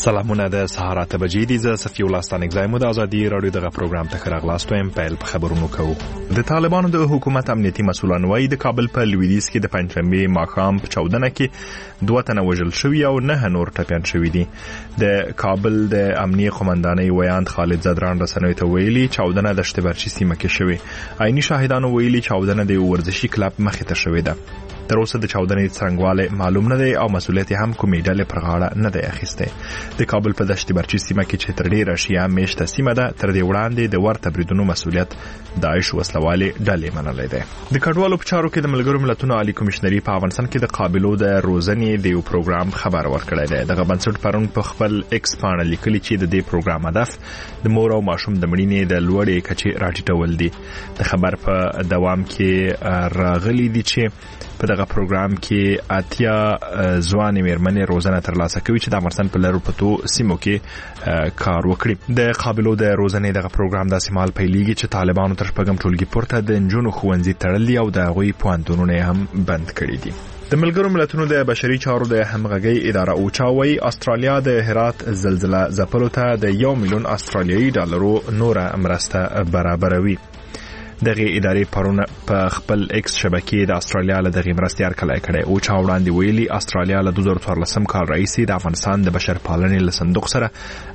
سلامونه د سهار 8 بجې دي. زه صفي الله ستانک زایم د ازادي رادیو دغه پروګرام ته راغلاستو ام پیل په خبرونو کوو. د طالبانو د حکومت امنیتي مسولان وایي د کابل په لویدیځ کې د پنځمې ماښام په 14 کې 2 تنه وژل شوي او 9 نور ټپیان شوي دي. د کابل د امنیه قومندانۍ ویاند خالد زدران رسنیو ته ویلي 14 د شتبرچی سیمه کې شوي. عیني شاهدانو ویلي 14 د ورزشي کلب مخې ته شوي ده. تر اوسه د 14 څنګهواله معلوم نه دی او مسؤلیت هم کومې ډلې پر غاړه نه دی اخیسته. د کابل په دشت برچی سیمه کې چې تر ډیره شیعه میشته سیمه ده، تر دې وړاندې د ورته بریدونو مسؤلیت داعش وسلوالې ډلې منلې ده. د کډوالو په چارو کې د ملګرو ملتونو عالی کمشنري په افغانستان کې د قابلو د روزنې د یو پروګرام خبر ورکړی دی. دغه بنسټ پرون په خپل ایکس باندې لیکلي چې د دې پروګرام هدف د مور او ماشوم د مړینې د لوړې کچې راټیټول دي. د خبر په دوام کې راغلي دي چې په دغه پروګرام کې اتیا ځوانې مېرمنې روزنه ترلاسه کوي چې د افغانستان په لرو پتو سیمو کې کار وکړي. د قابلو د روزنې دغه پروګرام داسې مهال پیلېږي چې طالبانو تر شپږم ټولګي پورته د نجونو ښوونځي تړلي او د هغوی پوهنتونونه هم بند کړي دي. د ملګرو ملتونو د بشري چارو د همغږۍ اداره اوچا وايي استرالیا د هرات زلزلہ ځپلو ته د 1 میلیون استرالیایي ډالرو نوره مرسته برابروي. دغه ادارې پرونه په خپل ایکس شبکې د استرالیا له دغه مرستې هرکلی کړی. او چا وړاندې ویلي استرالیا له 2014 کال راهیسې د افغانستان د بشر پالنې له صندوق سره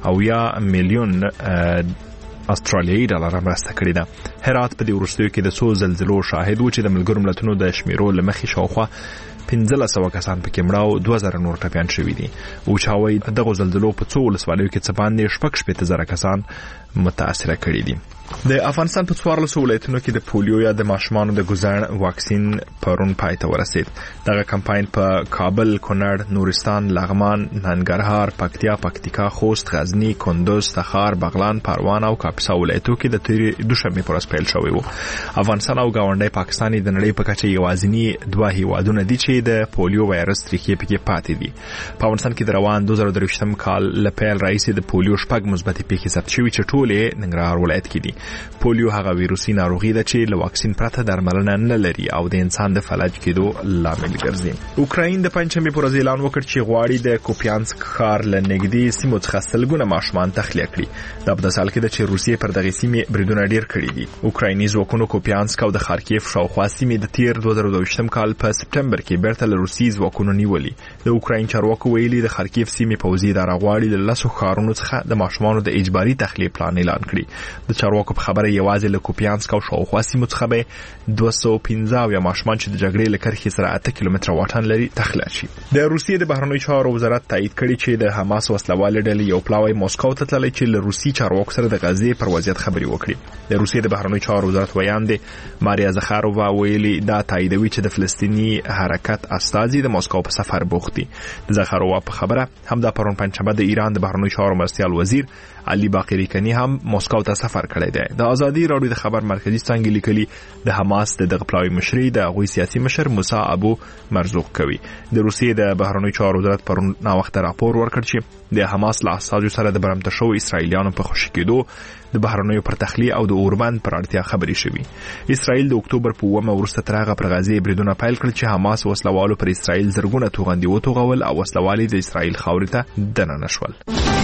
1 میلیون استرالیایي ډالر مرسته کړې ده. هرات په دې وروستیو کې د څو زلزلو شاهد و چې د ملګرو ملتونو د شمیرو له مخې شاوخوا 1500 کسان پکې مړه او 2000 نور ټپیان شوي دي. او چا وایي دغه زلزلو په څو ولسوالیو کې څه باندې 6,000 کسان متاثره کړي دي. د افغانستان په 14 ولایتونو کې د پولیو یا د ماشومانو د ګوزن واکسین پرون پای ته ورسید. دغه کمپاین په کابل، کونړ، نورستان، لغمان، ننګرهار، پکتیا، پکتیکا، خوست، غزنی، کندوز، تخار، بغلان، پروان او کاپیسا ولایتونو کې د تیرې دوشنبه پر ورځ پیل شوی وو. افغانستان او ګاونډي پاکستان د نړۍ په کچه یوازینی 2 هیوادونه دي چې د پولیو وایرس تریخي پکې پاتې دي. په افغانستان کې د روان 2023 کال له پیل راهیسې د پولیو 6 مثبت پیښې ثبت شوي چې ټولې ننګرهار ولایت کې دي. پولیو هغه ویروسي ناروغي ده چې له واکسین پرته درملنه نه لري او د انسان د فلج کېدو لامل ګرځي. اوکراین د پنځمې پر ورځ اعلان وکړ چې غواړي د کوپیانسک ښار له نږدې سیمو څخه سلګونه ماشومان تخلیه کړي. دا په داسې حال کې ده چې روسیې پر دغه سیمې بریدونه ډېر کړي دي. اوکرایني ځواکونو کوپیانسک او د خارکیف شاوخوا سیمې د تیر 2022 کال په سپټمبر کې بیرته له روسي ځواکونو نیولې. د اوکراین چارواکو ویلي د خارکیف سیمې پوځي اداره غواړي له 10 ښارونو څخه د ماشومانو د اجباري تخلیه پلان اعلان کړي. د چارواکو په خبره یوازې له کوپیانسک او شاوخوا سیمو څخه به 215 ماشومان چې د جګړې له کرښې سره 8 کیلومتره واټن لري تخلیه شي. د روسیې د بهرنیو چارو وزارت تایید کړي چې د حماس وسلوالې ډلې یو پلاوی موسکو ته تللی چې له روسي چارواکو سره د غزې پر وضعیت خبرې وکړي. د روسیې د بهرنیو چارو وزارت ویاند ماریا زخارووا ویلي دا تاییدوي چې د فلسطینی حرکت استازي د موسکو په سفر بوخت دي. د زخارووا په خبره همدا پرون پنځشنبه د ایران د بهرنیو چارو مرستیال وزیر علي باقری کنی هم موسکو ته سفر کړی دی. د ازادي رادیو د خبر مرکزی څنګه لیکلي د حماس د دغه پلاوی مشري د غوي سیاسي مشر موسی ابو مرزوق کوي. د روسیې د بهرنیو چارو وزارت پرون نا وخت راپور ورکړ چې د حماس له اساسو سره د برمته شو اسرایلیانو په خوشی کېدو د بهرنیو پر تخلیه او د اوربند پر اړتیا خبرې شوې. اسرائیل د اکتوبر په 1 وروسته تر هغه پر غزې بریدونه پیل کړل چې حماس وسلوالو پر اسرائیل زرګونه توغندي وتوغول او وسلوالي د اسرائیل خاورې ته دننه شول.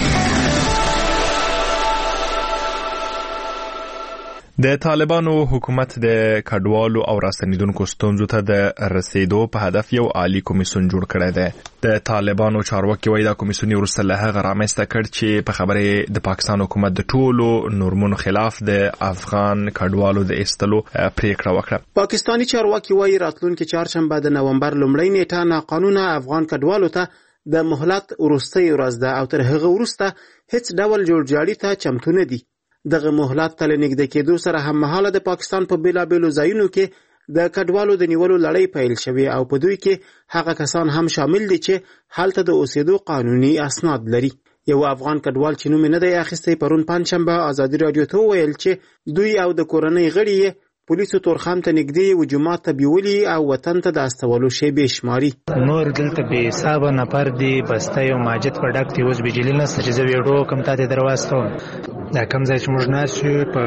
د طالبانو حکومت د کډوالو او راستنیدونکو ستونزو ته د رسیدو په هدف یو عالی کمیسیون جوړ کړی دی. د طالبانو چارواکي وایي دا کمیسیون وروسته له هغه رامنځته کړ چې په خبره د پاکستان حکومت د ټولو نورمونو خلاف د افغان کډوالو د ایستلو پریکړه وکړه. پاکستاني چارواکي وایي راتلونکي چهارشنبه د نومبر لومړۍ نیټه ناقانونه افغان کډوالو ته د مهلت وروستۍ ورځ ده او تر هغه وروسته هیڅ ډول جوړجاړي ته چمتو نه دي. دغه مهلت ته نږدې کېدو سره هم مهاله د پاکستان په بیلابېلو ځایونو کې د کډوالو د نیولو لړۍ پیل شوې او په دوی کې هغه کسان هم شامل دي چې هلته د اوسېدو قانوني اسناد لري. یو افغان کډوال چې نوم نه دی اخیستی پرون پنځشنبه ازادي رادیو ته ویل چې دوی او د کورنۍ غړي پولیسو تورخم ته نږدې یو جومات ته بیولي او وطن ته د استولو شیبې شماري. نور دلته بې حسابه نفر دي، بسته یو ماجد په ډک دی، اوس بجلي نشته چې زه ویډیو کوم تاته در واستوم. دا کوم ځای چې موږ ناست یو په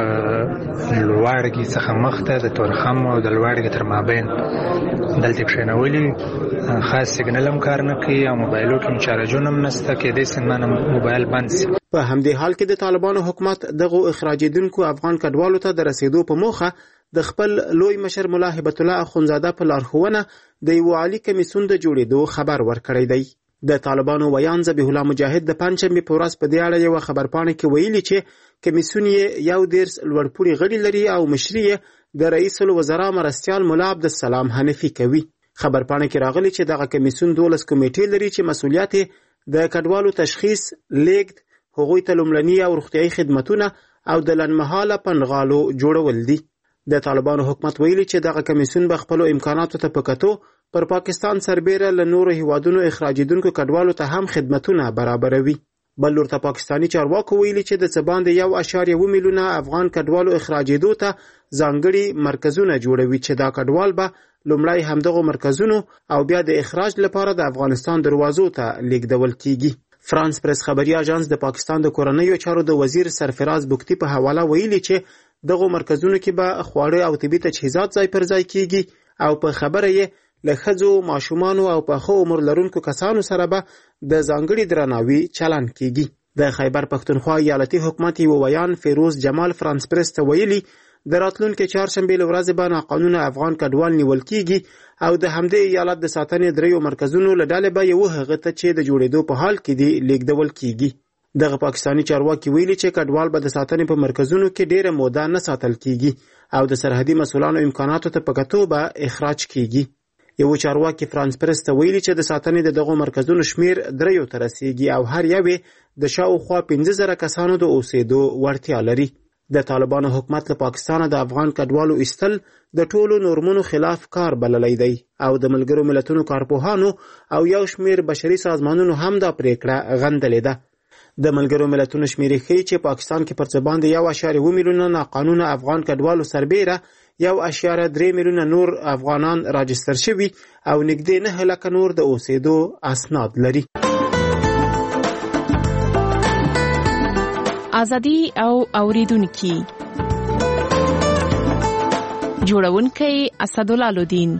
لوړګي څخه مخته د تورخم او د لوړګي تر مابین دلته کښېنولي، خاص سیګنل هم کار نه کوي او موبایلو کې چارجونه هم نشته، کېدای شي زما موبایل بند شي. په همدې حال کې د طالبانو حکومت دغو اخراجېدونکو افغان کډوالو ته د رسېدو په موخه د خپل لوی مشر ملا هبت الله اخونزاده په لارښوونه د یو عالي کمیسیون د جوړېدو خبر ورکړی دی. د طالبانو ویان ذبیح الله مجاهد د پنجشنبې په ورځ په دې اړه یوه خبرپاڼه کې ویلي چې کمیسیون یې 11 لوړپوړي غړي لري او مشري یې د رئیس الوزرا مرستیال ملا عبدالسلام حنفي کوي. خبرپاڼه کې راغلي چې دغه کمیسیون 12 کمیټې لري چې مسؤلیت د کډوالو تشخیص، لیږد، هغوی ته لومړني او روغتیايي خدمتونه او د لنډمهاله پنډغالو جوړول دي. د طالبانو حکومت ویلي چې دغه کمیسیون به خپلو امکاناتو ته په کتو پر پاکستان سربیره له نورو هیوادونو اخراجېدونکو کډوالو ته هم خدمتونه برابروي. بل لور ته پاکستاني چارواکو ویلي چې د څه باندې 1.1 میلیونه افغان کډوالو اخراجېدو ته ځانګړي مرکزونه جوړوي چې دا کډوال به لومړی همدغو مرکزونو او بیا د اخراج لپاره د افغانستان دروازو ته لیږدول کیږي. فرانس پریس خبري اژانس د پاکستان د کورنیو چارو د وزیر سرفراز بوکتی په حواله ویلي چې دغه مرکزونو کې به خواړه او طبي تجهیزات ځای پر ځای کیږي او په خبره یې له ښځو، ماشومانو او پخو عمر لرونکو کسانو سره به د ځانګړي درناوي چلند کیږي. د خیبر پښتونخوا ایالتي حکومت یو ویان فیروز جمال فرانس پریس ته ویلي د راتلونکي چهارشنبې له ورځې به ناقانونه افغان کډوال نیول کیږي او د همدې ایالت د ساتنې 3 مرکزونو له ډلې به یو هغه ته چې د جوړېدو په حال کې دی لیږدول کیږي. دغه پاکستاني چارواکي ویلي چې کډوال به د ساتنې په مرکزونو کې ډیره موده نه ساتل کیږي او د سرحدي مسولانو امکاناتو ته په کتو به اخراج کیږي. یو چارواکي فرانس پریس ته ویلي چې د ساتنې دغه مرکزونو شمیر 3 ته رسیږي او هر یو د شاوخوا 15,000 کسانو د اوسېدو وړتیا لري. د طالبانو حکومت له پاکستانه د افغان کډوالو ایستل د ټولو نورمونو خلاف کار بللی دی او د ملګرو ملتونو کارپوهانو او یو شمیر بشري سازمانونو هم دا پریکړه غندلې ده. د ملګرو ملتونو شمیرې ښیي چې پاکستان کې پر څه باندې 1.7 میلیونه ناقانونه افغان کډوالو سربیره 1.3 میلیونه نور افغانان راجستر شوي او نږدې 9 لکه نور د اوسېدو اسناد لري. ازادي او اوریدونکي جوړونکي اسدالله لودین.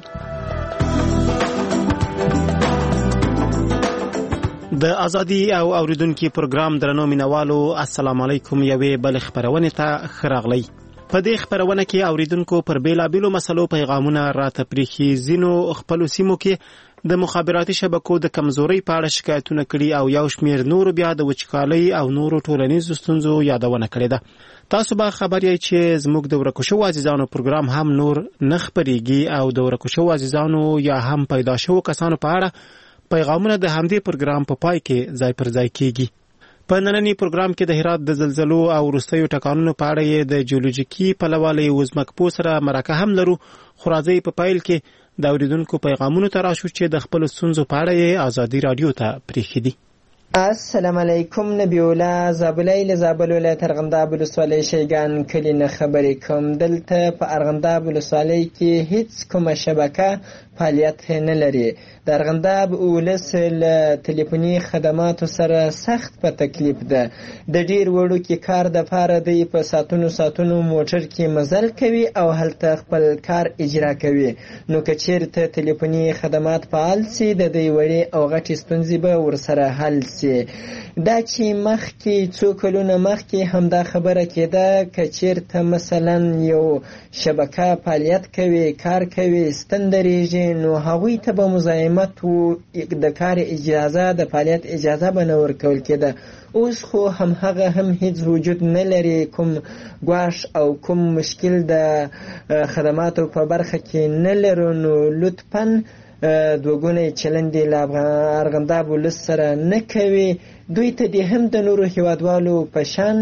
د ازادي او اوریدونکو پروګرام درنو مینوالو السلام علیکم. یوې بل خبرونه ته خراغلی. په دې خبرونه کې اوریدونکو پر بیلابیلو مسلو پیغامونه راته پریخي. زینو خپل سیمو کې د مخابراتي شبکو د کمزوري په اړه شکایتونه کړي او یو شمیر نور بیا د وچکالۍ او نورو ټولنیزو ستونزو یادونه کړې ده. تاسو به خبر یې چې زموږ د ورکو شوو عزیزانو پروګرام هم نور نه خپرېږي او د ورکو شوو عزیزانو یا هم پیدا شوو کسانو په اړه پیغامونه د همدې پروګرام په پای کې ځای پر ځای کیږي. په نننی پروګرام کې د هرات د زلزلو او وروستیو ټکانونو په اړه یې د جیولوژیکي پلوه له وزمکپو سره مرکه هم لرو. خو راځئ په پیل کې د اوریدونکو پیغامونو ته راشو چې د خپلو ستونزو په اړه یې ازادي راډیو ته پریښي دي. السلام علیکم. نبی الله زابلی له زابل ولایت ارغنداب ولسوالۍ شیګان کلي نه خبرې کوم. دلته په ارغنداب ولسوالۍ کې هیڅ کومه شبکه فعالیت نه لري. د ارغنداب ولس له ټلیفوني خدماتو سره سخت په تکلیف ده. د ډیر وړوکي کار د پاره دی په ساتونو موټر کې مزل کوي او هلته خپل کار اجرا کوي. نو که چیرته ټلیفوني خدمات فعال سي د دې وړې او غټې ستونزې به ورسره حل سي. دا چې مخکې څو کلونه مخکې همدا خبره کېده که چیرته مثلا یو شبکه فعالیت کوي کار کوي ستن درېږي نو هغوی ته به مزاحمت و د کار اجازه د فعالیت اجازه به نه ورکول کېده. اوس خو هغه هم هیڅ وجود نه لري. کوم ګواښ او کوم مشکل د خدماتو په برخه کې نه لرو. نو لطفاً دوګونی چلند له ارغنداب ولس سره نه کوي. دوی ته دې هم د نورو هیوادوالو په شان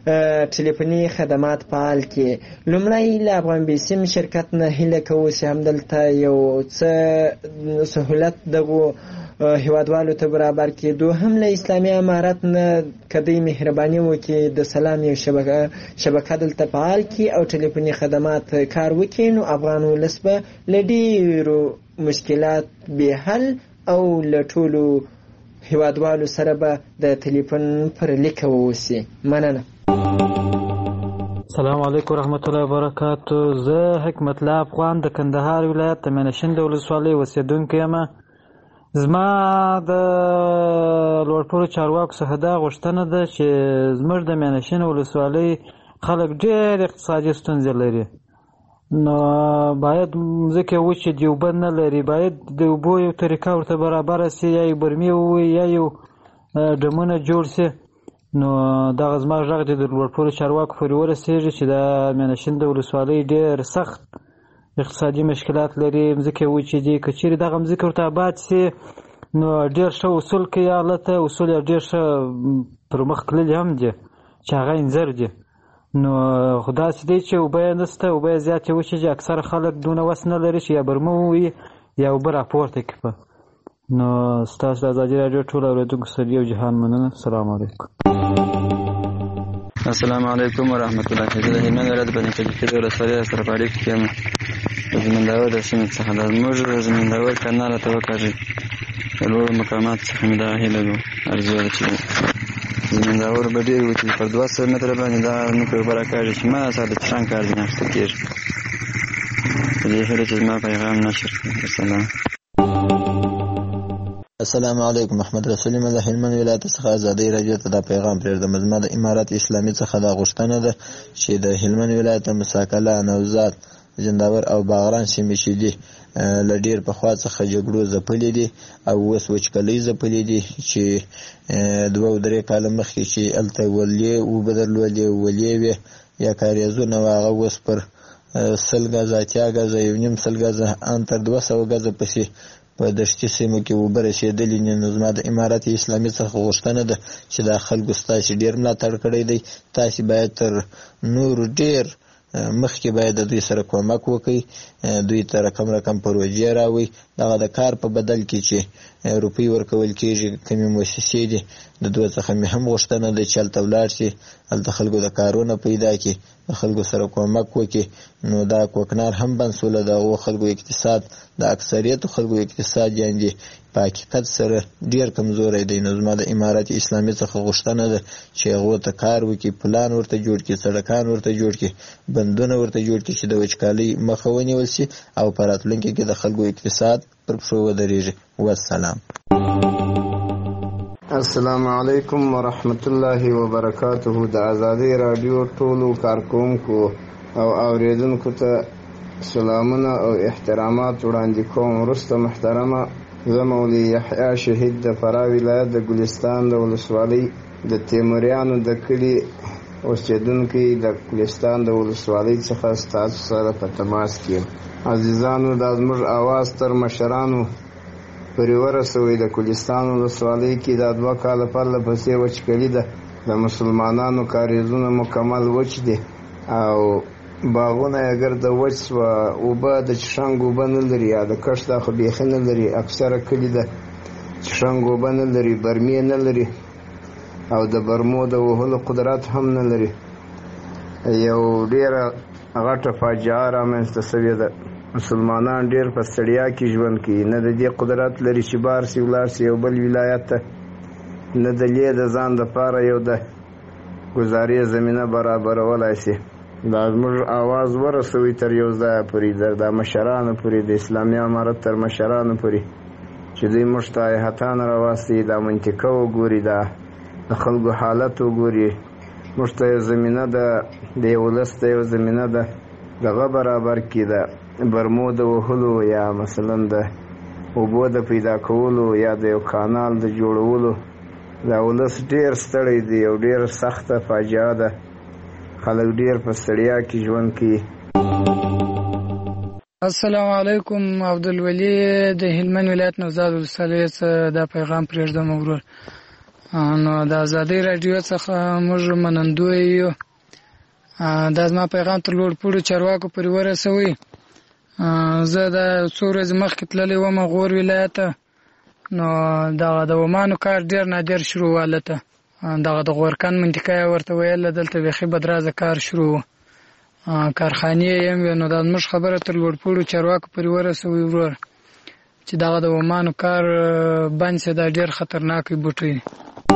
ټلیفوني خدمات فعال کړي. لومړی له افغان بیسیم شرکت نه هیله کوو چې همدلته یو څه سهولت دغو هیوادوالو ته برابر کړي. دوهم له اسلامي امارت نه کدی مهرباني وکړي د سلام یو شبکه دلته فعال کړي او ټلیفوني خدمات کار وکړي، نو افغان ولس به له ډېرو مشکلات به حل او له ټولو هیوادوالو سره به د ټلیفون پر لیکه واوسي. مننه. السلام علیکم ورحمت الله وبرکاتو. زه حکمت الله افغان د کندهار ولایت د مینشند ولسوالۍ اوسېدونکی یم. زما د لوړپوړو چارواکو څخه دا غوښتنه ده چې زموږ د مینشند ولسوالۍ خلک ډېر اقتصادي ستونزې لري، نو باید ځکه وچې د اوبه نه لري، باید د اوبو یو طریقه ورته برابره سي، یا یو برمې ووي یا یو ډمونه جوړ سي. نو دغه زما غږ د لوړپوړو چارواکو پورې ورسېږي چې د مینشند د ولسوالۍ ډېر سخت اقتصادي مشکلات لري، مځکې وچې دي. که چیرې دغه مځکې ورته آباد سي نو ډېر ښه اصول کوي هلته، اصول یې ډېر ښه پر مخ تللي هم دي چې هغه انځر دي. نو خو داسې دی چې اوبه یې نشته، اوبه یې زیاتې وچې دي، اکثره خلک دونه وس نه لري چې یا برمه ووهي یا اوبه راپورته کړي. نو ستاسو د ازادي راډیو ټولو اورېدونکو سره یو جهان مننه. السلام علیکم. السلام علیکم ورحمت الله. زه د هلمند ولایت بني کجکي ولسوالۍ سره په اړیکه کې یم. د زمینداور د سیمې څخه د زموږ زمینداور کانال ته وکاږي. د لوړو مقاماتو څخه مې دا هیله ده ارزو ده چې زمینداور به ډېر وي چې پر 200 متره باندې دا نوکې اوبه راکاږي چې ما سره د چشان کار ځینې اخیستل کېږي. په دې هیله چې زما پیغام نشر کړي. السلام. السلام علیکم. محمد رسول یم د هلمند ولایت څخه ازادي راډیو ته دا پیغام پرېږدم. زما د امارت اسلامي څخه دا غوښتنه ده چې د هلمند ولایت د مساکله، نوزاد، زنداور او باغران سیمې چې دي له ډېر پخوا څخه جګړو ځپلې دي او اوس وچکالۍ ځپلې دي، چې 2-3 کاله مخکې چې هلته ولې اوبه درلودې، ولې وې یا کاریزونه وه، هغه اوس پر 100 ګزه، 80 ګزه، 1.5 ګزه، ان تر 200 ګزه پسې په دشتي سیمو کې اوبه رسېدلې. نو زما د امارت اسلامي څخه غوښتنه ده چې دا خلکو ستاسې ډېر ملاتړ کړی دی، تاسې باید تر نورو ډېر مخکې باید د دوی سره کومک وکړئ، دوی ته رقم پروژې راوړئ. دغه د کار په بدل کې چې روپۍ ورکول کېږي کومې مؤسسې دي، د دوی څخه مې هم غوښتنه ده چې هلته ولاړ شي، هلته خلکو د کارونه پیدا کړي، د خلکو سره کومک وکړي. نو دا کوکنار هم بنسوله د هغو خلکو اقتصاد، د اکثریتو خلکو اقتصاد یعنې په حقیقت سره ډېر کمزوری دی. نو زما د امارت اسلامي څخه غوښتنه ده چې هغو ته کار وکړي، پلان ورته جوړ کړي، سړکان ورته جوړ کړي، بندونه ورته جوړ کړي چې د وچکالۍ مخه ونیول شي او په راتلونکي کې د خلکو اقتصاد پر پښو ودرېږي. والسلام. السلام علیکم ورحمت الله وبرکاته. د ازادي راډیو ټولو کارکونکو او اوریدونکو ته سلامونه او احترامات وړاندې کوم. وروسته محترمه، زه مولوي یحیی شهید د فراه ولایت د ګلستان د ولسوالۍ د تیموریانو د کلي اوسېدونکی د ګلستان د ولسوالۍ څخه ستاسو سره په تماس کې یم. عزیزانو، دا زموږ اواز تر مشرانو پورې ورسوئ. د ګلستان ولسوالۍ کې دا 2 کاله پرله پسې وچکالي ده، د مسلمانانو کاریزونه مکمل وچ دي او باغونه یې ګرده وچ سوه، اوبه د چشنګ اوبه نه لري، یا د کښت خو بیخي نه لري. اکثره کلي د چشنګ اوبه نه لري، برمې نه لري او د برمو د وهلو قدرت هم نه لري. یو ډېره غټه فاجعه رامنځته سوې ده. مسلمانان ډېر په ستړیا کې ژوند کوي، نه د دې قدرت لري چې بار سي ولاړ سي یو بل ولایت ته، نه د لې د ځان دپاره یو د ګزارې زمینه برابرولای سي. دا زموږ آواز ورسوي تر یو ځایه پورې، د مشرانو پورې، د اسلامي امارت تر مشرانو پورې، چې دوی موږ ته هیحتان راواستي، دا منطقه وګوري، دا د خلکو حالت وګوري، موږ ته یو زمینه ده، د یو ولس ته یو زمینه ده دغه برابر کړي، د برمو د وهلو یا مثلا د اوبو د پیدا کولو یا د یو کانال د جوړولو. دا ولس ډېر ستړی دی، یو ډېر سخته فاجعه ده، خلک ډېر په ستړیا کې ژوند کوي. السلام علیکم. عبدالولي د هلمند ولایت نوزاد ولسوالۍ څخه دا پیغام پرېږدم. ورور نو د ازادۍ راډیو څخه موږ منندوی یو. دا زما پیغام تر لوړ پوړو چارواکو پورې ورسوئ. زه د څو ورځې مخکې تللی وم غور ولایت ته، نو دغه د ومانو کار ډېر نادر شروع و. هلته دغه د غورکن منطقه یې ورته ویل، دلته بیخي بدرازه کار شروع و، کارخانې یې هم وې. نو دا زموږ خبره تر لوړ پوړو چارواکو پورې ورسوئ ورور، چې دغه د ومانو کار بند شي. دا ډېر خطرناک بوټی دی.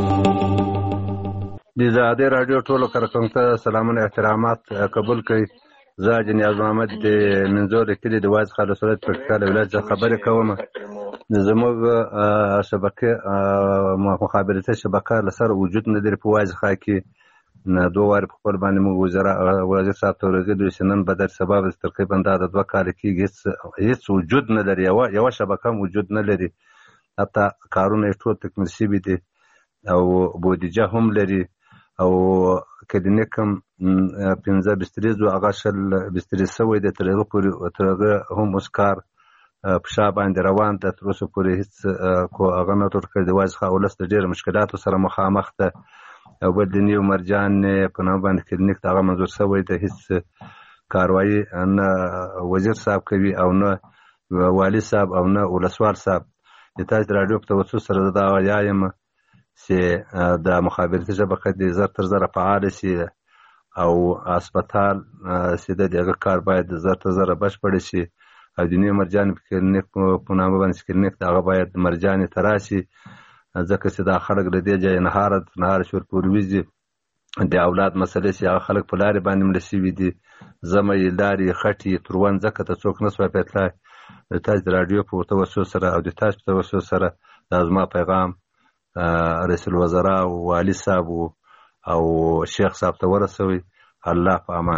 د ازادۍ راډیو ټولو کارکوونکو ته سلامونه احترامات قبول کړئ. زه حاجي نیاز محمد د منځور کلي د واز خالص ولایت پکتیکا ولایت څخه خبرې کوم. زموږ شبکه مخابراتي شبکه لسر وجود نه لري په واز خا کې. نه دوه واره په خپل باندې موږ وزیر صاحب ته ورغلو چې نن بدر سبب تقریبا دا د 2 کال کې هیڅ وجود نه لري، یو شبکه وجود نه لري. حتی کارونه ټول تکمیل شوي دي او بودیجه هم لري او کلینیک هم 15 بستریزو هغه شل بستری سوی دی. تر هغه هم اوس کار په شا باندې روان ده. تر اوسه پورې هېڅ هغه نه ټول کړی. د واز خا ولس د ډېرو مشکلاتو سره مخامخ ده. او بل د نیو مرجان په نام باندې کلینیک هغه منظور سوی ده. هېڅ کاروایي نه وزیر صاحب کوي او نه والي صاحب او نه ولسوال صاحب. د تاسو راډیو په توسط سره دا وایم چې د مخابراتي شبکه د زر تر زره فعال شي او هسپتال چې دغه کار باید زر تر زره بشپړ شي. او د نیو مرجان کلینیک په نام باندې کلینیک هغه باید مرجان ته راشي، ځکه چې دا خلک له دې ځایه نهار شور پورویزي د اولاد مسلې چې هغه خلک په لارې باندې مړه شوي دي. زمې لارې خټې تروان ځکه ته څوک نه سوای پیتلای. د تاسو د راډیو په توسط سره او د تاسو په توسط سره دا زما پیغام رئیس الوزرا او والي صاحب او شیخ صاحب ته ورسوي. الله په امان.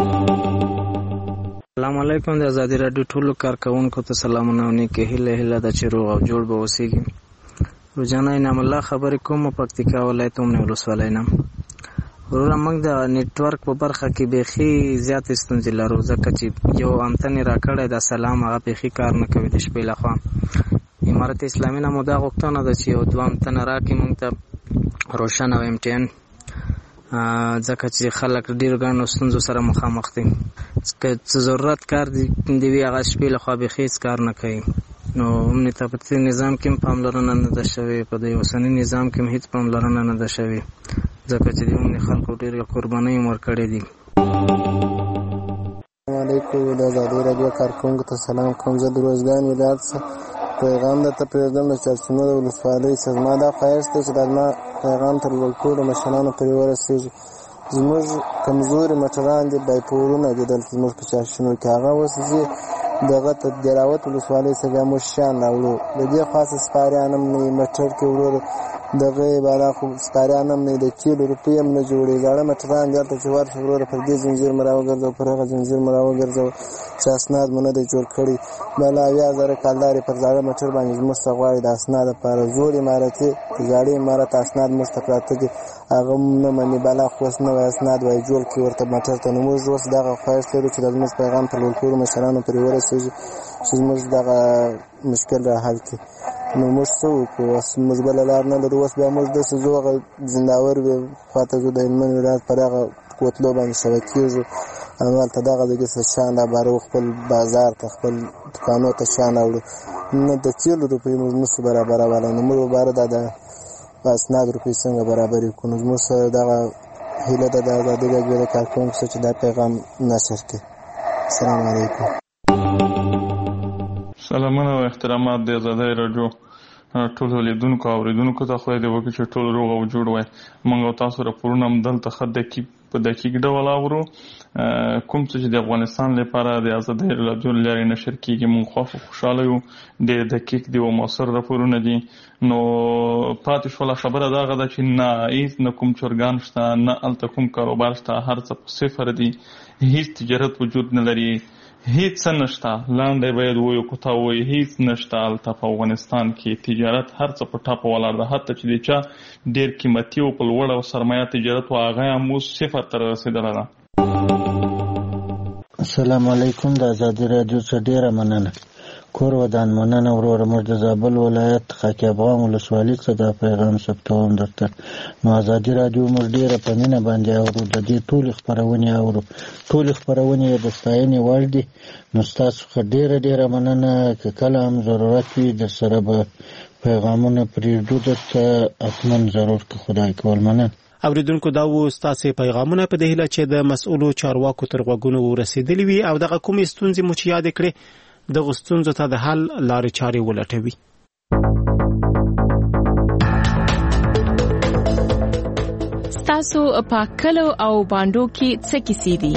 السلام علیکم. د ازادي راډیو ټولو کارکوونکو ته سلامونه او نیکه هیله ده چې روغ او جوړ به اوسېږي. روزانه انعام الله خبرې کوم پکتیکا ولایت اومنه ولسوالۍ نه. وروره موږ د نیټورک په برخه کې بیخي زیاتې ستونزې لرو، ځکه چې یو انتنې راکړی د سلام هغه بیخي کار نه کوي د شپې لخوا. امارت اسلامي نه مو دا غوښتنه ده چې یو دوه انتنه راکړي موږ ته روشن او MTN، ځکه چې خلک ډېرو ګڼو ستونزو سره مخامخ دي. که څه ضرورت کار د وي هغه شپې لخوا بیخي هېڅ کار نه کوي. نو امنیت په نظام کې هم پاملرنه نه ده شوې، په د اوسني نظام کې هم هېڅ پاملرنه نه ده شوې، ځکه چې د امني خلکو ډېرې قربانۍ هم ورکړې دي. السلام علیکم. د ازادۍ راډیو کارکوونکو ته سلام کوم. زه د روزګان ولایت څخه پیغام درته پرېږدم د چارچینو د ولسوالۍ څخه. زما دا خواهش دی چې دا زما پیغام تر ټولو مشرانو پورې ورسېږي. زموږ کمزوري مټران دي، بایپورونه دي دلته زموږ په چارچینو کې. هغه اوس ځي دغه ته دراوت ولسوالۍ څخه بیا موږ شیان راوړو. د دې خاصه سپاریان هم نه مټر کې ورور دغه بالا خو سپاریان هم نه د کیلو روپۍ هم نه جوړي. زاړه مټران دلته چې ورشه وروره پر دې زنځیر مو راوګرځو، پر هغه زنځیر مو راوګرځو چې اسناد مو نه دی جوړ کړي. بله 80,000 کالدارې پر زاړه مټر باندې زموږ څخه غواړي د اسناد لپاره. زوړ امارتي زاړه امارت اسناد موږ ته پراته دي، هغه نه مني. بلا خو اوس نوی اسناد وایي جوړ کړي ورته مټر ته. نو موږ اوس دغه خواهش لرو چې د زموږ پیغام په ټولو مشرانو پورې ورسېږي چې زموږ دغه مشکل را حل کړي. نو موږ څه وکړو؟ اوس موږ بله لار نه لرو. اوس بیا موږ داسې ځو هغه زنداور خواته ځو د هلمند ولایت پر هغه کوتلو باندې شوه کېږو. همالته دغه دګې څه شیان رابارو، خپل بازار ته خپل دوکانو ته شیان راوړو. نه د کیلو روپۍ موږ نسو برابرولی. نو موږ باره دا د اسناد روپۍ څنګه برابرې کړو؟ نو زموږ سره دغه هیله ده د ازادۍ راډیو د کارکوونکو سره چې دا پیغام نشر کړي. السلام علیکم. سلامونه او احترامات د ازادۍ راډیو ټولو لیدونکو او اورېدونکو ته. خدای دې وکړي چې ټول روغ او جوړ وای. موږ او تاسو راپورونه هم دلته ښه په دقیق ډول اورو. کوم څه چې د افغانستان لپاره د ازادۍ راډیو له لارې نشر کېږي موږ خوشحاله یو. ډېر دقیق دي او مؤثر راپورونه دي. نو پاتې شوله خبره دغه ده چې نه هېڅ نه کوم چرګان شته، نه هلته کوم کاروبار شته، هر څه په صفر دي. هېڅ تجارت وجود نه لري، هیڅ څه نشته. لاندې باید وایو که تا وایي هیڅ نشته هلته په افغانستان کې. تجارت هر څه په ټاپه ولاړ ده. حتی چې د چا ډېر قیمتي او په لوړ او سرمایه تجارت و هغه هم اوس صفر ته رسېدلی ده. السلام علیکم. د ازادي راډیو څخه ډېره مننه. کور ودان مننه وروره. موږ د زابل ولایت خاکی افغان ولسوالۍ څخه دا پیغام ثبتوم درته. نو ازادي راډیو موږ ډېره په مینه باندې اورو، د دې ټولې خپرونې اورو، ټولې خپرونې د ستاینې وړ دي. نو ستاسو څخه ډېره مننه. که کله هم ضرورت وي در سره به پیغامونه پرېږدو درته، حتما ضرور که خدای کول. مننه. اوریدونکو دا و ستاسو پیغامونه په دې هیله چې د مسؤلو چارواکو تر غوږونو ورسېدلي وي او دغه کومې ستونزې مو چې یاد کړې دغه ستونزو ته د حل لارې چارې ولټوي. ستاسو په کلو او باندو کې څه کیسې دي؟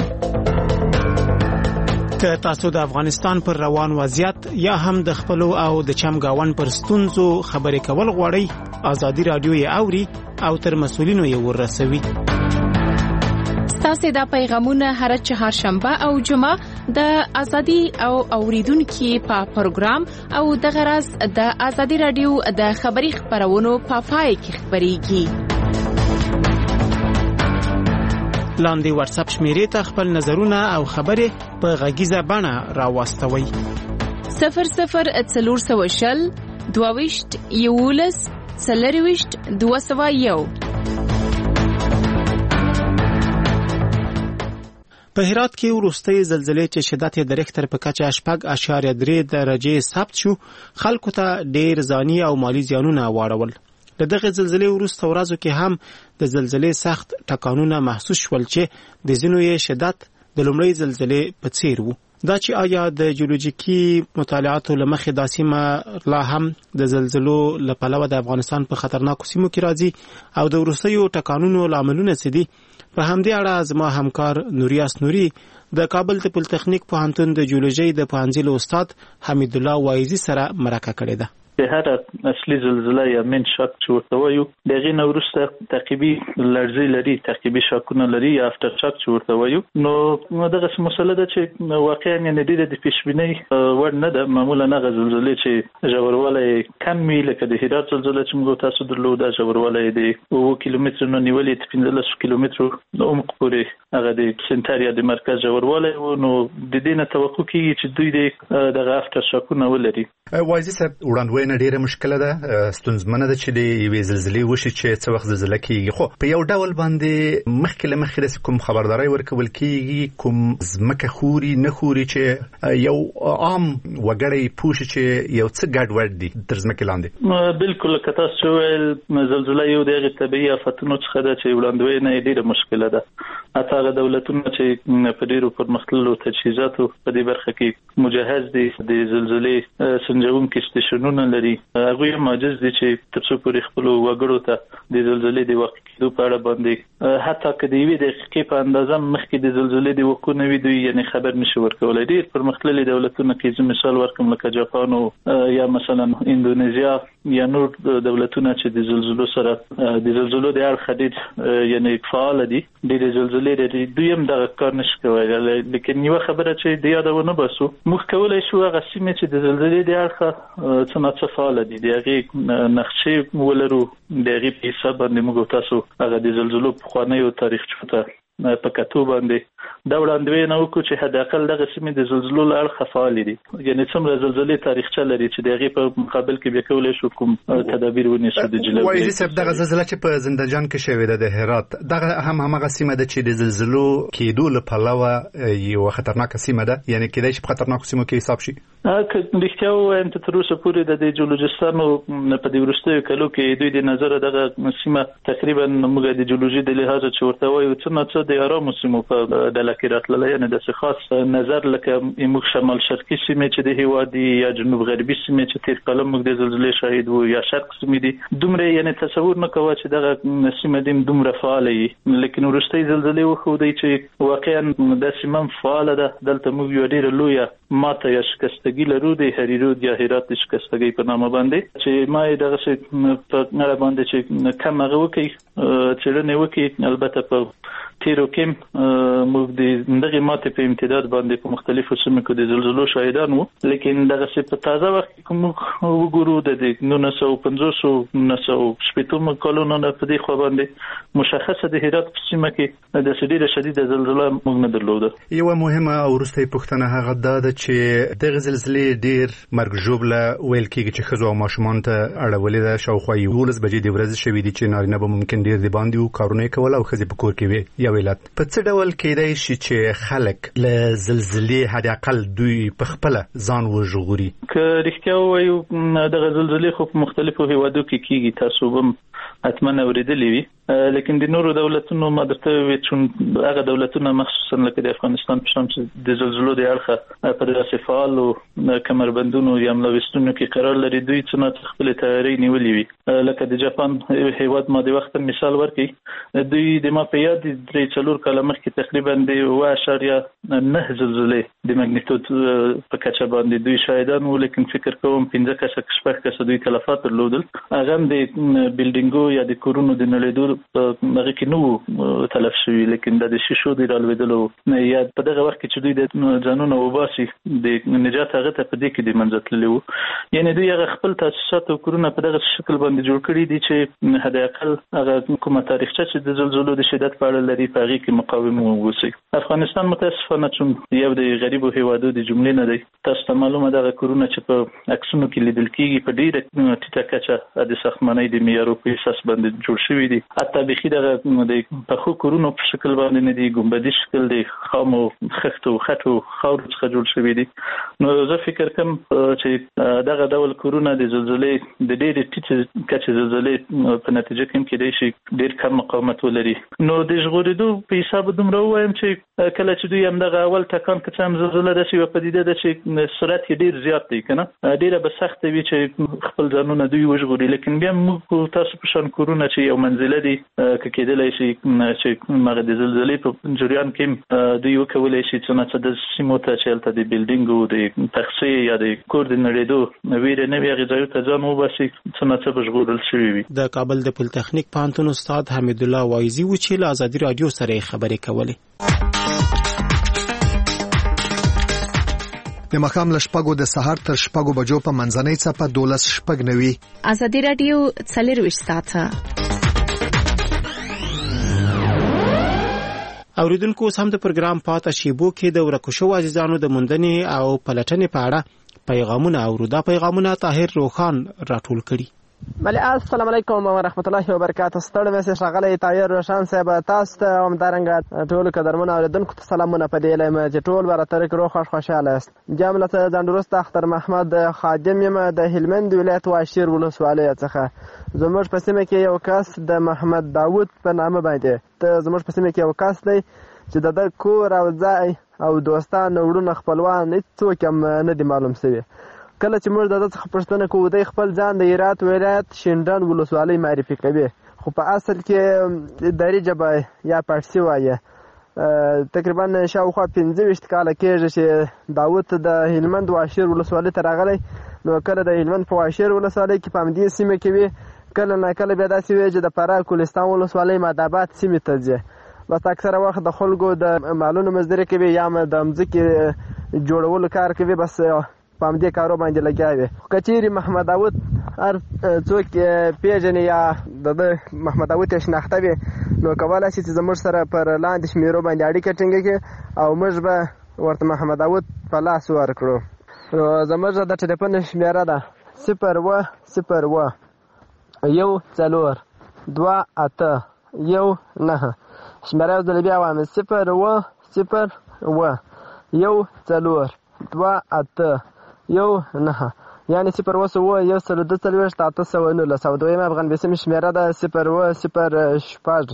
که تاسو د افغانستان پر روان وضعیت یا هم د خپلو او د چمګاون پر ستونزو خبرې کول غواړئ، ازادي راډیو یې اوري او تر مسؤلینو یې ورسوي. ستاسو دا پیغامونه هر چهارشنبه او جمعه د ازادي او اوریدونکو په پروګرام او د غرض د ازادي راډیو د خبري خبرونو په پای کې خبريږي. لاندې واتس اپ شمیرې ته خپل نظرونه او خبرې په غږیزه بڼه راوستوي. 0040 22 11 40 201. په هرات کې وروستۍ زلزلې چې شدت یې د ریختر په کچه 6.3 درجې ثبت شو، خلکو ته ډېر ځاني او مالی زیانونه واړول. له دغه زلزلې وروسته ورځو کې هم د زلزلې سخت ټکانونه محسوس شول چې د ځینو یې شدت د لومړۍ زلزلې په څیر وو. دا چې آیا د جیولوژیکي مطالعاتو لمخې دا سیمه لا هم د زلزلو له پلوه د افغانستان په خطرناکو سیمو کې راځي او د وروستیو ټکانونو لاملونه څه دي، په همدې اړه زما همکار نوریاس نوري د کابل د پولیټیکنیک پوهنتون د جیولوژي د پوهنځي استاد حمید الله وایزي سره مرکه کړې ده. هر اصلي زلزله یا من شاک چې ورته وایو دغه نه وروسته تعقیبي لړزې لري، تعقیبي شاکونه لري یا افټر شاک چې ورته وایو. نو دغه مسله ده چې واقعا نه ډېره د پیشبینۍ وړ نه ده. معمولا هغه زلزلې چې ژوروالی کم وي لکه د هرات زلزله چې موږ تاسو درلود، دا ژوروالی د 2 کیلومتر نه نیولې 15 کیلومتر عمق پورې هغه د سنټر یا د مرکز ژوروالی و. نو د دې نه توقع کیږي چې دوی دغه افټر شاکونه ولري. وایزي صاحب وړاندوینه ډیره مشکله ده، ستونزمنه ده چې د یوې زلزلې وشي چې څه وخت زلزله کیږي. خو په یو ډول باندې مخکې د کوم خبرداري ورکول کیږي، کوم ځمکه خوري نه خوري چې یو عام وګړی پوښي چې یو څه ګډوډ دي تر ځمکې لاندې. بالکل که تاسو ویل زلزله یو دغه طبيعي آفتونو څخه ده چې وړاندوینه ډیره مشکله ده. حتی هغه دولتونه چې په ډیرو پرمختللو تجهیزاتو په دې برخه کې مجهز دي، د زلزلې سنجونکي سټیشنونه لري، هغه هم عاجز دي چې ترڅو پورې خپل وګړو ته د زلزلې د واقع کېدو په اړه باندې حتی که د یوې دقیقې په اندازه مخکې د زلزلې د وقوع نه وي دوی یعنی خبر نشي ورکولای. ډېر پرمختللي دولتونه کې مثال ورکوم لکه جاپان یا مثلا اندونیزیا یا نور دولتونه چې د زلزلو سره د زلزلو د اړخ ډېر یعنی فعال دي، د زلزلې لري، دوی هم دغه کار نشي کولای. لیکن یو خبره چې د یادونه باسو موږ کولای شو هغه سیمه چې د زلزلې د اړخ څه فعال دي دغه نقشې ولرو، دغه په حساب باندې موږ تاسو هغه د زلزلو په خوانیو تاریخ چوته په کتو باندې دا وړاندوینه وکړو چې حد اقل دغه سیمې د زلزلو له اړخه فعال دي، یعنی څومره زلزلې تاریخچه لري چې دغه په مقابل کې به کولای شو کوم تدابیر ونیسو د جلوه. وایي چې دغه زلزلې چې په زندهجان کې شوې ده د هرات، دغه همغه سیمه ده چې د زلزلو کېدو له پلوه یو خطرناکه سیمه ده، یعنی کېدای شي په خطرناکو سیمو کې حساب شي. که رښتیا ووایم ته تر اوسه پورې د جیولوژیستانو په دې وروستیو کلو کې دوی د نظر دغه سیمه تقریبا موږ د جیولوژي د لحاظ چې ورته وایو څه د آرامو سیمو په ډله کې راتللی، یعنی د خاص نظر لکه موږ شمال شرقي سیمې چې د هیواد دي یا جنوب غربي سیمې چې تیر کال موږ د زلزلې شاهد وو یا شرق سیمې دي، دومره یعنی تصور نه کوو چې دغه سیمه دې دومره فعاله وي. لیکن وروستۍ زلزلې وښودې چې واقعا د سیمه فعاله ده. دلته موږ یو ډېر لویه ماته یا شکستګي لرو د هریرود یا هرات د شکستګي په نامه باندې چې ما دغه څه په نړۍ باندې چې کم هغه وکي چیرنه وکي، البته په تیروکیم موږ د دغه ماته په امتداد باندې په مختلفو سیمو کې د زلزلو شاهدان وو، لیکن دغه څه په تازه وخت کې کوم وګورو د 1950 کلونو نه په دې خو باندې مشخصه د هرات په سیمه کې د ډېره شدیده زلزلہ موږ نه درلوده. یو مهمه او وروستۍ پوښتنه هغه ده چې دغه زلزلې ډېر مرګ ژوبله ویل کېږي چې ښځو او ماشومان ته اړولې ده. شاوخوا 11 بجې د ورځې شوې دي چې نارینه به ممکن ډېر د باندې و کارونه یې کول او ښځې په کور کې وي. یو علت په څه ډول کېدای شي چې خلک له زلزلې حد اقل دوی په خپله ځان وژغوري؟ که رښتیا ووایو دغه زلزلې خو په مختلفو هیوادو کې کېږي، تاسو هم حتما اوریدلې وي، لیکن د نورو دولتونو ما درته وی چې هغه دولتونه مخصوصا لکه د افغانستان په شان چې د زلزلو د اړخه په داسې فعال او کمربندونو یا ملوثونو کې قرار لري، دوی څنګه خپل تیاری نیولې وي. لکه د جاپان هیواد ما د وخت مثال ورکړي، دوی د ما په یاد 3-4 کال مخکې تقریبا د 1.9 زلزلې د ماګنیټود په کچه باندې دوی شاهدان وو، لیکن فکر کوم 15 کسه دوی تلفات درلودل. هغه د بلډینګو یا د کورونو د نړیدو هغه کې نو تلف شوی، لیکن د شیشو د رالوېدلو یا په دغه وخت کې چې دوی د ځانونو وباسي د نجات هغه ته په دې کې د منځتللی وو. یعنی دوی هغه خپل تاسیسات او کورونه په دغه شکل باندې جوړ کړي دي چې حد اقل هغه کومه تاریخچه چې د زلزلو د شدت په اړه لري په هغه کې مقاوم ووسی. افغانستان متاسفانه چې یو د غریبو هیوادو د جملې نه دی، تاسو ته معلومه ده کورونه چې په عکسونو کې لیدل کېږي په ډیره ټیټه کچه د ساختمانۍ د معیارو په اساس باندې جوړ شوی دي. حتی بخي دغه د پخو کورونو په شکل باندې نه دي، ګمبدي شکل دی، خامو خښتو خټو خاورو څخه جوړ شوی دي. نو زه فکر کوم چې دغه ډول کورونه د زلزلې د ډېرې ټیټې کچې زلزلې په نتیجه کې کېدای شي ډېر کم مقاومت ولري. نو د ژغورېدو په حساب دومره ووایم چې کله چې دوی همدغه اول ټکان که څه هم زلزله داسې یوه پدیده ده چې سرعت یې ډېر زیات دی، که نه ډېره به سخته وي چې خپل ځانونه دوی وژغوري. لیکن بیا موږ تاسو په شان کورونه چې یو منزله دي که کېدلی شي چې هغه د زلزلې په جریان کې دوی وکولی شي څه نه څه د سیمو ته چې هلته د بلډینګو د تخصې یا د کور د نړېدو ویرې نه وي هغې ځایو ته ځان وباسي څه نه څه به ژغورل شوي وي. د کابل د پولتخنیک پوهنتون استاد حمیدالله وایزي و چې له ازادي راډیو سره یې خبرې کولې. د ماښام له 6 د سهار تر 6 بجو په منځنۍ څپه 12:09 ازادي راډیو 24 ساعته. اوریدونکو اوس هم د پروګرام پاتې شیبو کې د ورکو شو عزیزانو د موندنې او پلټنې په اړه پیغامونه اورو. دا پیغامونه طاهر روخان راټول کړي. بله السلام علیکم ورحمت الله وبرکاته. ستړي مې ښاغلی طاهر روشان صاحب، تاسو ته همدارنګه ټولو قدرمنو اوریدونکو ته سلامونه په دې لایم چې ټول به راترک روغ خوشحاله یاست. جمله ځان درست اختر محمد خادم یم د هلمند ولایت واشیر ولسوالۍ څخه. زموږ په سیمه کې یو کس د محمد داوود په نامه باندې زموږ په سیمه کې یو کس دی چې د کور او ځای او دوستان وړونه خپلوان هیڅوک هم نه دي معلوم شوي. کله چې موږ د ده څخه پوښتنه کوو دی خپل ځان د هرات ولایت شینډنډ ولسوالۍ معرفي کوي، خو په اصل کې دري ژبه یا پارسي وایي. تقریبا شاوخوا 25 کاله کېږي چې داود د هلمند واشیر ولسوالۍ ته راغلی. نو کله د هلمند په واشیر ولسوالۍ کې په همدې سیمه کې وي، کله ناکله بیا داسې وي چې د فراه کوهستان ولسوالۍ مادآباد سیمې ته ځي. بس اکثره وخت د خلکو د مالونو مزدوري کوي یا د ځمکې جوړولو کار کوي، بس په همدې کارو باندې لګیا وي. که چیرې محمد داود هر څوک پیژني یا د محمد داود یې شناخته وي، نو کولی شي چې زموږ سره پر لاندې شمېرو باندې اړیکه ټینګه کړي او موږ به ورته محمد داود په لاس ورکړو. نو زموږ د ټلیفون شمېره ده 010 14 28 شمېره یو ځل بیا وایم 010 14 28 یعنې 010 او دویمه افغان بیسیم شمېره ده 010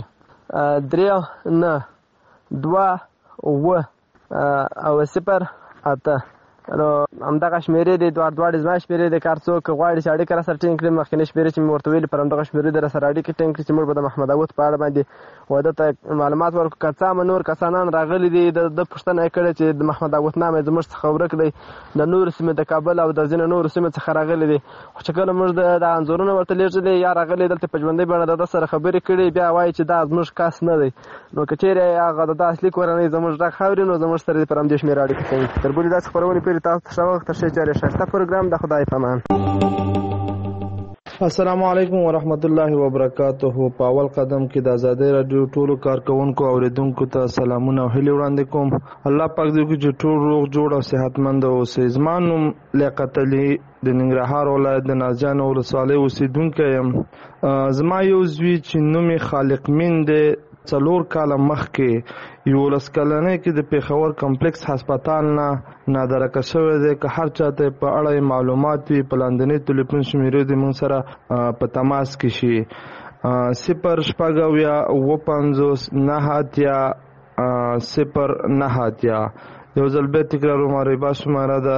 3 9 2 او 08 نو همدغه شمیرې د دوړ زما شمیرې د کار څوک غواړي چې اړیکه را سره ټینګ کړي مخکنی شمیرې چې ورته ویل پر همدغه شمیرې در سره اړیکه ټینګ کړي چې موږ به د محمد داوود په اړه باندې واده ته معلومات ورکړو که څه نور کسانان راغلي دي د پوښتنه کړې چې د محمد داوود نامه زموږ څخه ورک دی د نور سیمې د کابل او د ځینو نور سیمې څخه راغلي دي خو چې کله موږ د انځورونه ورته لیږلي یا راغلي دلته په ژوندۍ بڼه د سره خبرې کړي بیا وایي چې دا زموږ کس نه دی نو که چیرې هغه د اصلي کورنۍ زموږ غږ اوري نو زموږ سره پر همدې شمېر اړیکه کوي تر بلې داسې خپرونې پورې تاسو ته ښه وخت تر ښې چارې ښایسته پروګرام د خدای په امان. السلام علیکم ورحمت الله وبرکاته. په اول قدم کې د آزادۍ رادیو ټولو کارکونکو او اوریدونکو ته سلامونه او هیلې وړاندې کوم. الله پاک دې وکړي چې ټول روغ جوړ او صحتمند اوسئ. زما نوم لیاقت علي د ننګرهار ولایت د نازیانو ولسوالۍ اوسېدونکی یم. زما یو زوی چې نوم یې خالق مین دی 4 کاله مخکې 11 کلنۍ کې د پېښور کمپلیکس هسپتال نه نادرکه شوی دی. که هر چاته په اړه معلومات وي په لاندنۍ ټلیفون شمیرې د موږ سره په تماس کې شي 0 یو ځل بیا تکراروم ریبا شماره ده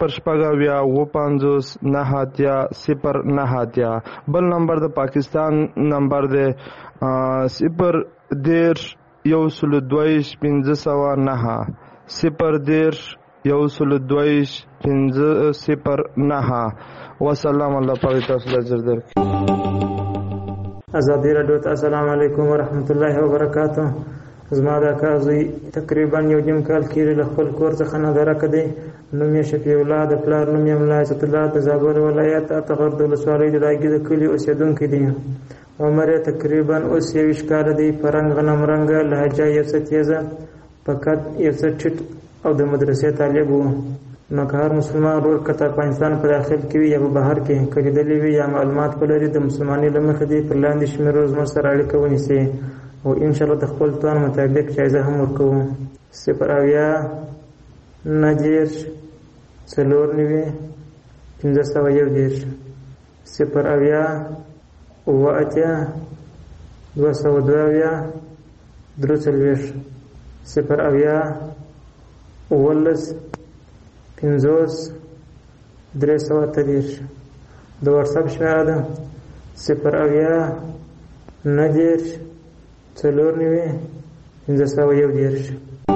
0 بل نمبر د پاکستان نمبر ده 0 10 122 509 0 10 122 509. وسلام الله پاک تاسو له اجر درکړي. آزادی رادیو ته السلام علیکم ورحمت الله وبرکاته. زما د کازي تقریبا 1.5 کال کېږي له خپل کور څخه نه درکه دی. نوم یې شفیع الله د پلار نوم یې ملا عزت الله د زابل ولایت اتغر د ولسوالۍ د دایګي د کلي اوسېدونکی دی. عمر یې تقریبا 20 کاله دی. په رنګ غنم رنګه لهجه یې څه تیزه فقط یې څه ټیټ او د مدرسې طالب و. نو که هر مسلمان ورور که افغانستان په داخل کې وي یا په بهر کې که لیدلی وي یا معلومات ولري د مسلمانۍ له مخې دی پر لاندې شمیرو زموږ سره اړیکه ونیسي او انشاءالله د خپل توان مطابق جایزه هم ورکوو. 0 د واتساپ شماره ده 0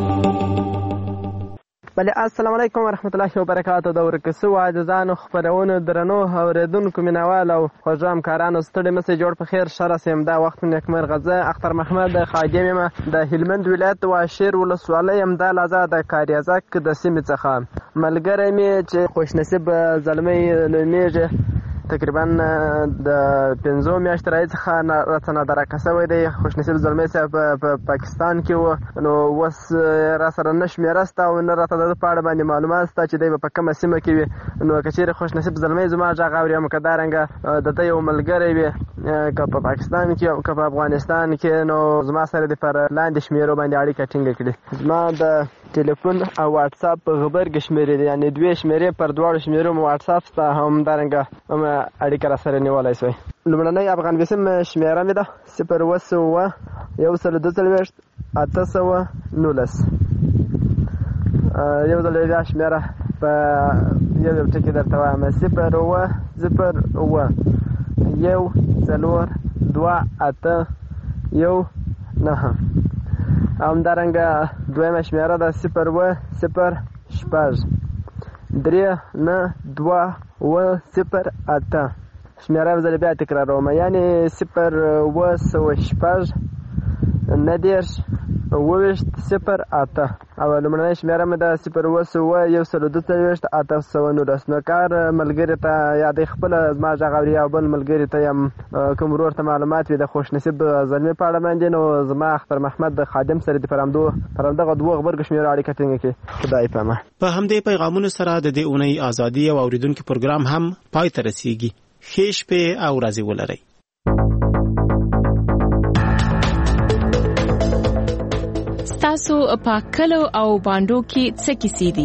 بله السلام علیکم ورحمت الله وبرکاته. د ورکسو عاجزانو خپرونو درنو اوریدونکو مینوال او خوږ همکارانو ستړي مسئ جوړ په خیر ښه راسئ. دا وخت نیکمرغه اختر محمد خادم یم د هلمند ولایت واشیر ولسوالۍ یم د لازا د کاریازک د سیمې څخه. ملګری مې چې خوشنصیب زلمی نومیږي تقریبا د 15 میاشتې راهیسې څخه راته نادرکه شوی دی. خوشنصیب زلمی صاحب په پاکستان کې و نو اوس را سره نه شمېره شته او نه راته د ده په اړه باندې معلومات شته چې دی به په کومه سیمه کې وي. نو که چېرې خوشنصیب زلمی زما غږ اوري هم که دارنګه د ده یو ملګری وي که په پاکستان کې او که په افغانستان کې نو زما سره دې پر لاندې شمېرو باندې اړیکه ټینګه کړي. زما د ټلیفون او واتساپ په غبرګې شمېرې دي یعنې 2 شمېرې پر دواړو شمېرو مو واتساپ شته همدارنګه هم اړیکه را سره نیولی شوی. لومړنۍ افغان وسیم شمېره مې ده 0 142 819 یو ځل بیا شمېره په یو ټکي درته وایم 0 1 4 2 8 1 9. همدارنګه دویمه شمېره ده 0 0 6 3 9 2 0 8. شمېره یو ځل بیا تکراروم یعنې 0 6 9 0 8 او لومړنۍ شمېره مې ده 0 1 819. نو کار ملګري ته یا د خپله زما غږ اوري او بل ملګري ته یم کوم ورور ته معلومات وي د خوشنصیب زلمي په اړه باندې نو زما اختر محمد د خادم سره د پر همدغه 2 غبرګو شمېرو اړیکه ټینګه کړي. خدای په امان. په همدې پیغامونو سره د دې اونۍ ازادي او اوریدونکو پروګرام هم پای ته رسیږي. ښې شپې او ورځې ولرئ. تاسو په کلو او باندو کې څه کیسې دي؟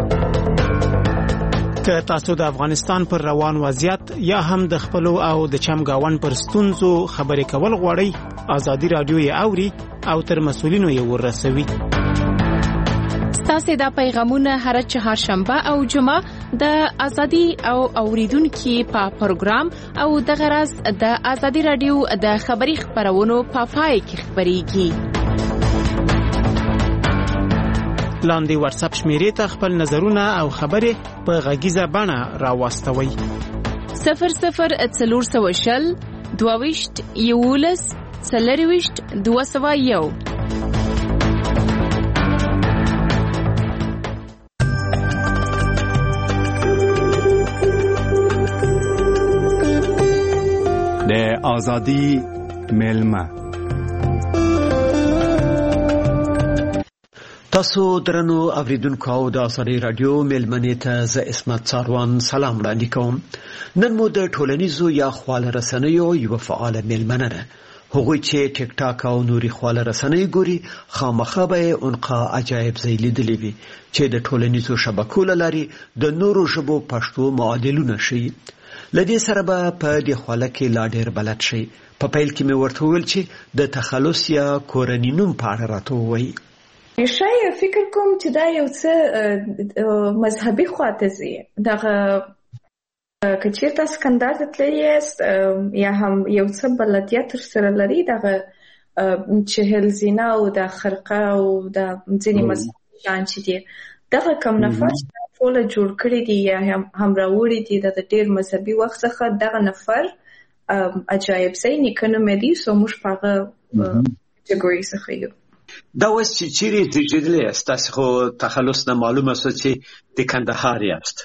که تاسو د افغانستان پر روان وضعیت یا هم د خپلو او د چمګاون پر ستونزو خبرې کول غواړئ آزادي رادیو یې اوري او تر مسؤلینو یې ورسوي. تاسې دا پیغامونه هر چهارشنبه او جمعه د ازادي او اوریدونکو په پروګرام او د غرض د ازادي رادیو د خبري خبرونو په پای کې خبريږي. لاندې واتس اپ شمیرې ته خپل نظرونه او خبرې په غږیزه بڼه راوستوئ. 0040 22 11 40 201. د ازادي ملما تاسو درنو اوریدونکو او د ازادي رادیو ملمنې ته ز اسمت څاروان سلام وړاندې کوم. نن مو د ټولنیزو یا خواله رسنیو یو فعال ملمنه ده. هغوی چې ټیک ټاک او نوري خواله رسنۍ ګوري خامخا به اونقا عجایب ځای لیدلی وي چې د ټولنیزو شبکو له لارې د نورو ژبو پښتو معادلونه شي. لدې سره به په دې خواله کې لا ډېر بلد شي. په پیل کې مې ورته وویل چې د تخلص یا کورني نوم په اړه راته ووایي. شاید فکر کوم چې دا یو څه مذهبي خواته ځي. دغه که چېرته سکندر ته تللی یاست یا هم یو څه بلدیت ترسره لري دغه چهل زینه او د خرقه او د ځینې مذهبي شیان چې دي دغه کم نفر ټوله جوړ کړي دي یا هم راوړي دي د ډېر مذهبي وخت څخه دغه نفر عجایب ځای نیکه نومی دی. سو موږ په هغه کټګوري څخه یو. دا اوس چې چیرې زیږېدلی یاست؟ تاسې خو تخلص نه معلومه شوه چې د کندهار یاست.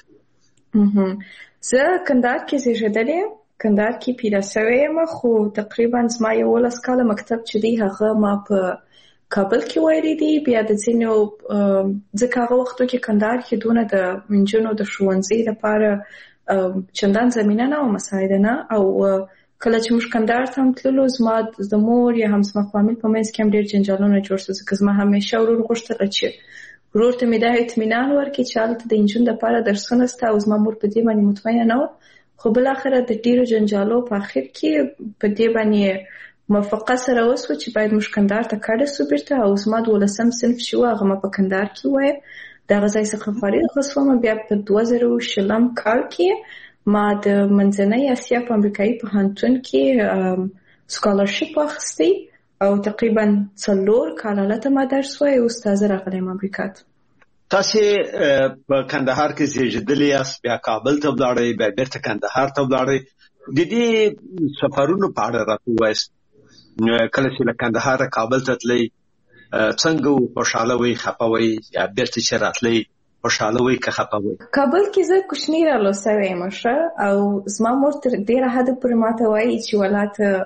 زه کندهار کې زیږېدلې یم، کندهار کې پیدا شوې یم، خو تقریبا زما 11 کاله مکتب چې دی هغه ما په کابل کې ویلی دی. بیا د ځینو ځکه هغه وختو کې کندهار کې دونه د نجونو د ښوونځي لپاره چندان زمینه نه وه مساعده نه. او کله چې موږ کندهار ته هم تللو زما د مور یا هم زما فامیل په منځ کې هم ډېر جنجالونه جوړ شو ځکه زما همیشه ورور غوښتله چې ورور ته مې دا اطمینان ورکړي چې هلته د نجونو دپاره درسونه شته او زما مور په دې باندې مطمئنه نه وه. خو بالاخره د ډېرو جنجالو په اخر کې په دې باندې موافقه سره وسوه چې باید موږ کندهار ته کډه سو بیرته. او زما 12 صنف چې و هغه ما په کندهار کې وایه. دغه ځای څخه فارغ شوم. بیا په 2020 کال کې ما د منځنۍ اسیا په امریکایي پوهنتون کې سکالرشپ واخیستی او تقریبا 4 کاله هلته ما درس وایه. اوس تازه راغلی یم امریکا ته. تاسې په کندهار کې زیږېدلي یاست، بیا کابل ته ولاړئ، بیا بېرته کندهار ته ولاړئ. د دې سفرونو په اړه راته ووایاست. کله چې له کندهاره کابل ته تلئ څنګه و؟ خوشحاله وئ، خفه وئ، یا بېرته چې راتلئ خوشحاله وئ که خفه وئ؟ کابل کې زه کوچنۍ رالوستې یم ښه، او زما مور تر ډېره حده پورې ماته وایي چې ولا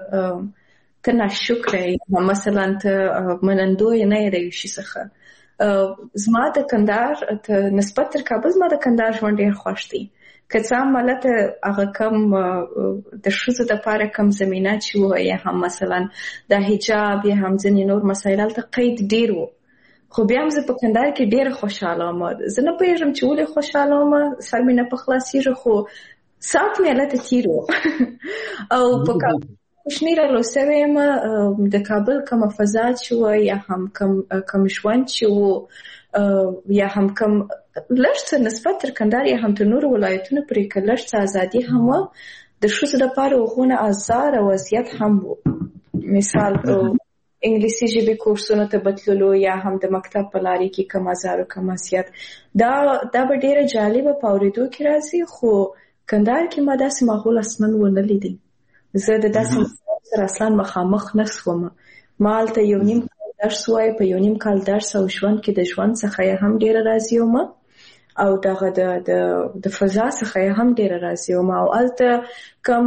ته ناشکره یې، مثلا ته منندوی نه یې د یو شي څخه. زما د کندهار نسبت تر کابل زما د کندهار ژوند ډېر خوښ دی. که څه هم هلته هغه کم د ښځو دپاره کم زمینه چې وه یا هم مثلا د حجاب یا هم ځینې نور مسایل هلته قید ډېر و. خو بیا هم زه په کندهار کې ډېره خوشحاله وم. زه نه پوهېږم چې ولې خوشحاله وم، سر مې نه په خلاصېږي، خو ساعت مې هلته تېر و. او په کابل کوچنۍ رالوستې یم. د کابل کومه فضا چې وه یا هم کم ژوند چې و یا هم کم لږ څه نسبت تر کندهار یا هم تر نورو ولایتونو پورې که لږ څه ازادي هم وه، د ښځو دپاره هغونه ازار او اذیت هم و. مثال انګلیسي ژبې کورسونو ته بتللو یا هم د مکتب په لارې کې کم ازار او کم اذیت. دا به ډېره جالبه په اورېدو کې راځي، خو کندهار کې ما داسې ماحول اصلا ونه لیدی. زه د داسې ماحول سره اصلا مخامخ نه شوم. ما هلته 1.5 کال درس وایه، په 1.5 کال درس او ژوند کې د ژوند څخه یې هم ډېره راضي وم او دغه د فضا څخه یې هم ډېره راضي وم. او هلته کم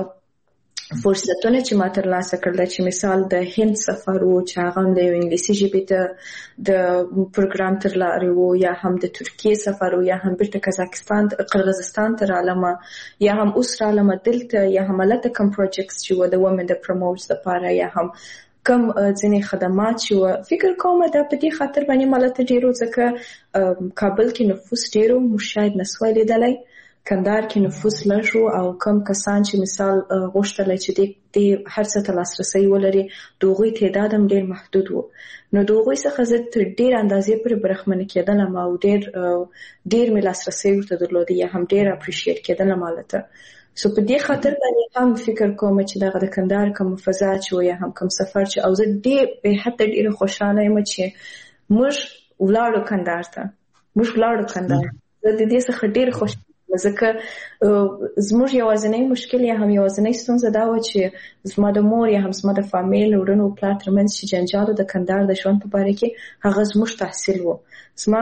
فرصتونه چې ما ترلاسه کړل چې مثال د هند سفر و چې هغه هم د یو انګلیسي ژبې ته د پروګرام تر لارې و، یا هم د ترکیې سفر و، یا هم بیرته قرغیزستان ته رالمه، یا هم اوس رالمه دلته، یا هم هلته کم پروجیکټس چې و د ومن د پروموټس لپاره، یا هم کم ځینې خدمات چې و. فکر کوم دا په دې خاطر باندې ما هلته ډېر و ځکه کابل کې نفوس ډېر و، موږ شاید نسوای لیدلی. کندهار کې نفوس لږ و او کم کسان چې مثال غوښتل چې د هر څه ته لاسرسی ولري د هغوی تعداد هم ډېر محدود و. نو د هغوی څخه زه تر ډېر اندازې پورې برخمنه کېدلم او ډېر مې لاسرسی ورته درلوده یا هم ډېر اپریشیټ کېدلم هلته. سو په دې خاطر باندې هم فکر کوم چې دغه د کندهار کوم فضا چې یا هم کوم سفر چې او زه به حتی ډېره خوشحاله یم چې موږ ولاړو کندهار ته. زه د دې څخه ډېر خوشحاله ځکه زموږ یوازینی مشکل یا هم یوازینی ستونزه دا و چې زما د مور یا هم زما د فامیل وروڼو پلار ترمنځ چې جنجال د کندهار د ژوند په باره کې هغه زموږ تحصیل و. زما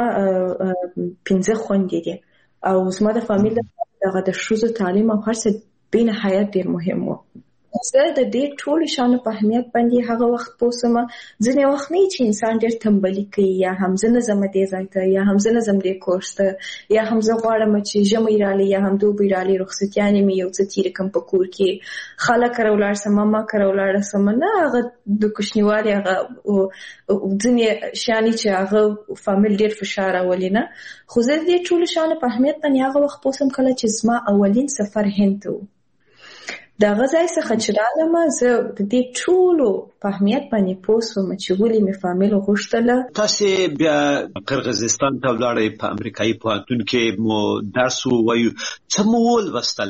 15 خویندې دي او زما د فامیل دغه د ښځو تعلیم او هر څه بېنهایت ډېر مهم و. زه د دې ټولو شیانو په اهمیت باندې هغه وخت پوه شوم. ځینې وخت نه چې انسان ډېر تنبلي کوي یا هم زه نه ځم دې ځای ته یا هم زه نه ځم دې کورس ته یا هم زه غواړم چې ژمی رالي یا هم دوبی رالي رخصتیانې مې یو څه تېرې کړم په کور کې خاله کره ولاړ شم ماما کره ولاړه شم. نه هغه د کوچنیوالي هغه ځینې شیانې چې هغه فامیل ډېر فشار راولي نه. خو زه د دې ټولو شیانو په اهمیت باندې هغه وخت پوه شوم کله چې زما اولین سفر هند ته و. دغه ځای څخه چې رالم زه د دې ټولو په اهمیت باندې پوه شوم چې ولې مې فامیل غوښتله. تاسې بیا قرغیزستان ته ولاړئ، په امریکایي پوهنتون کې مو درس ووایو، څه مو ولوستل؟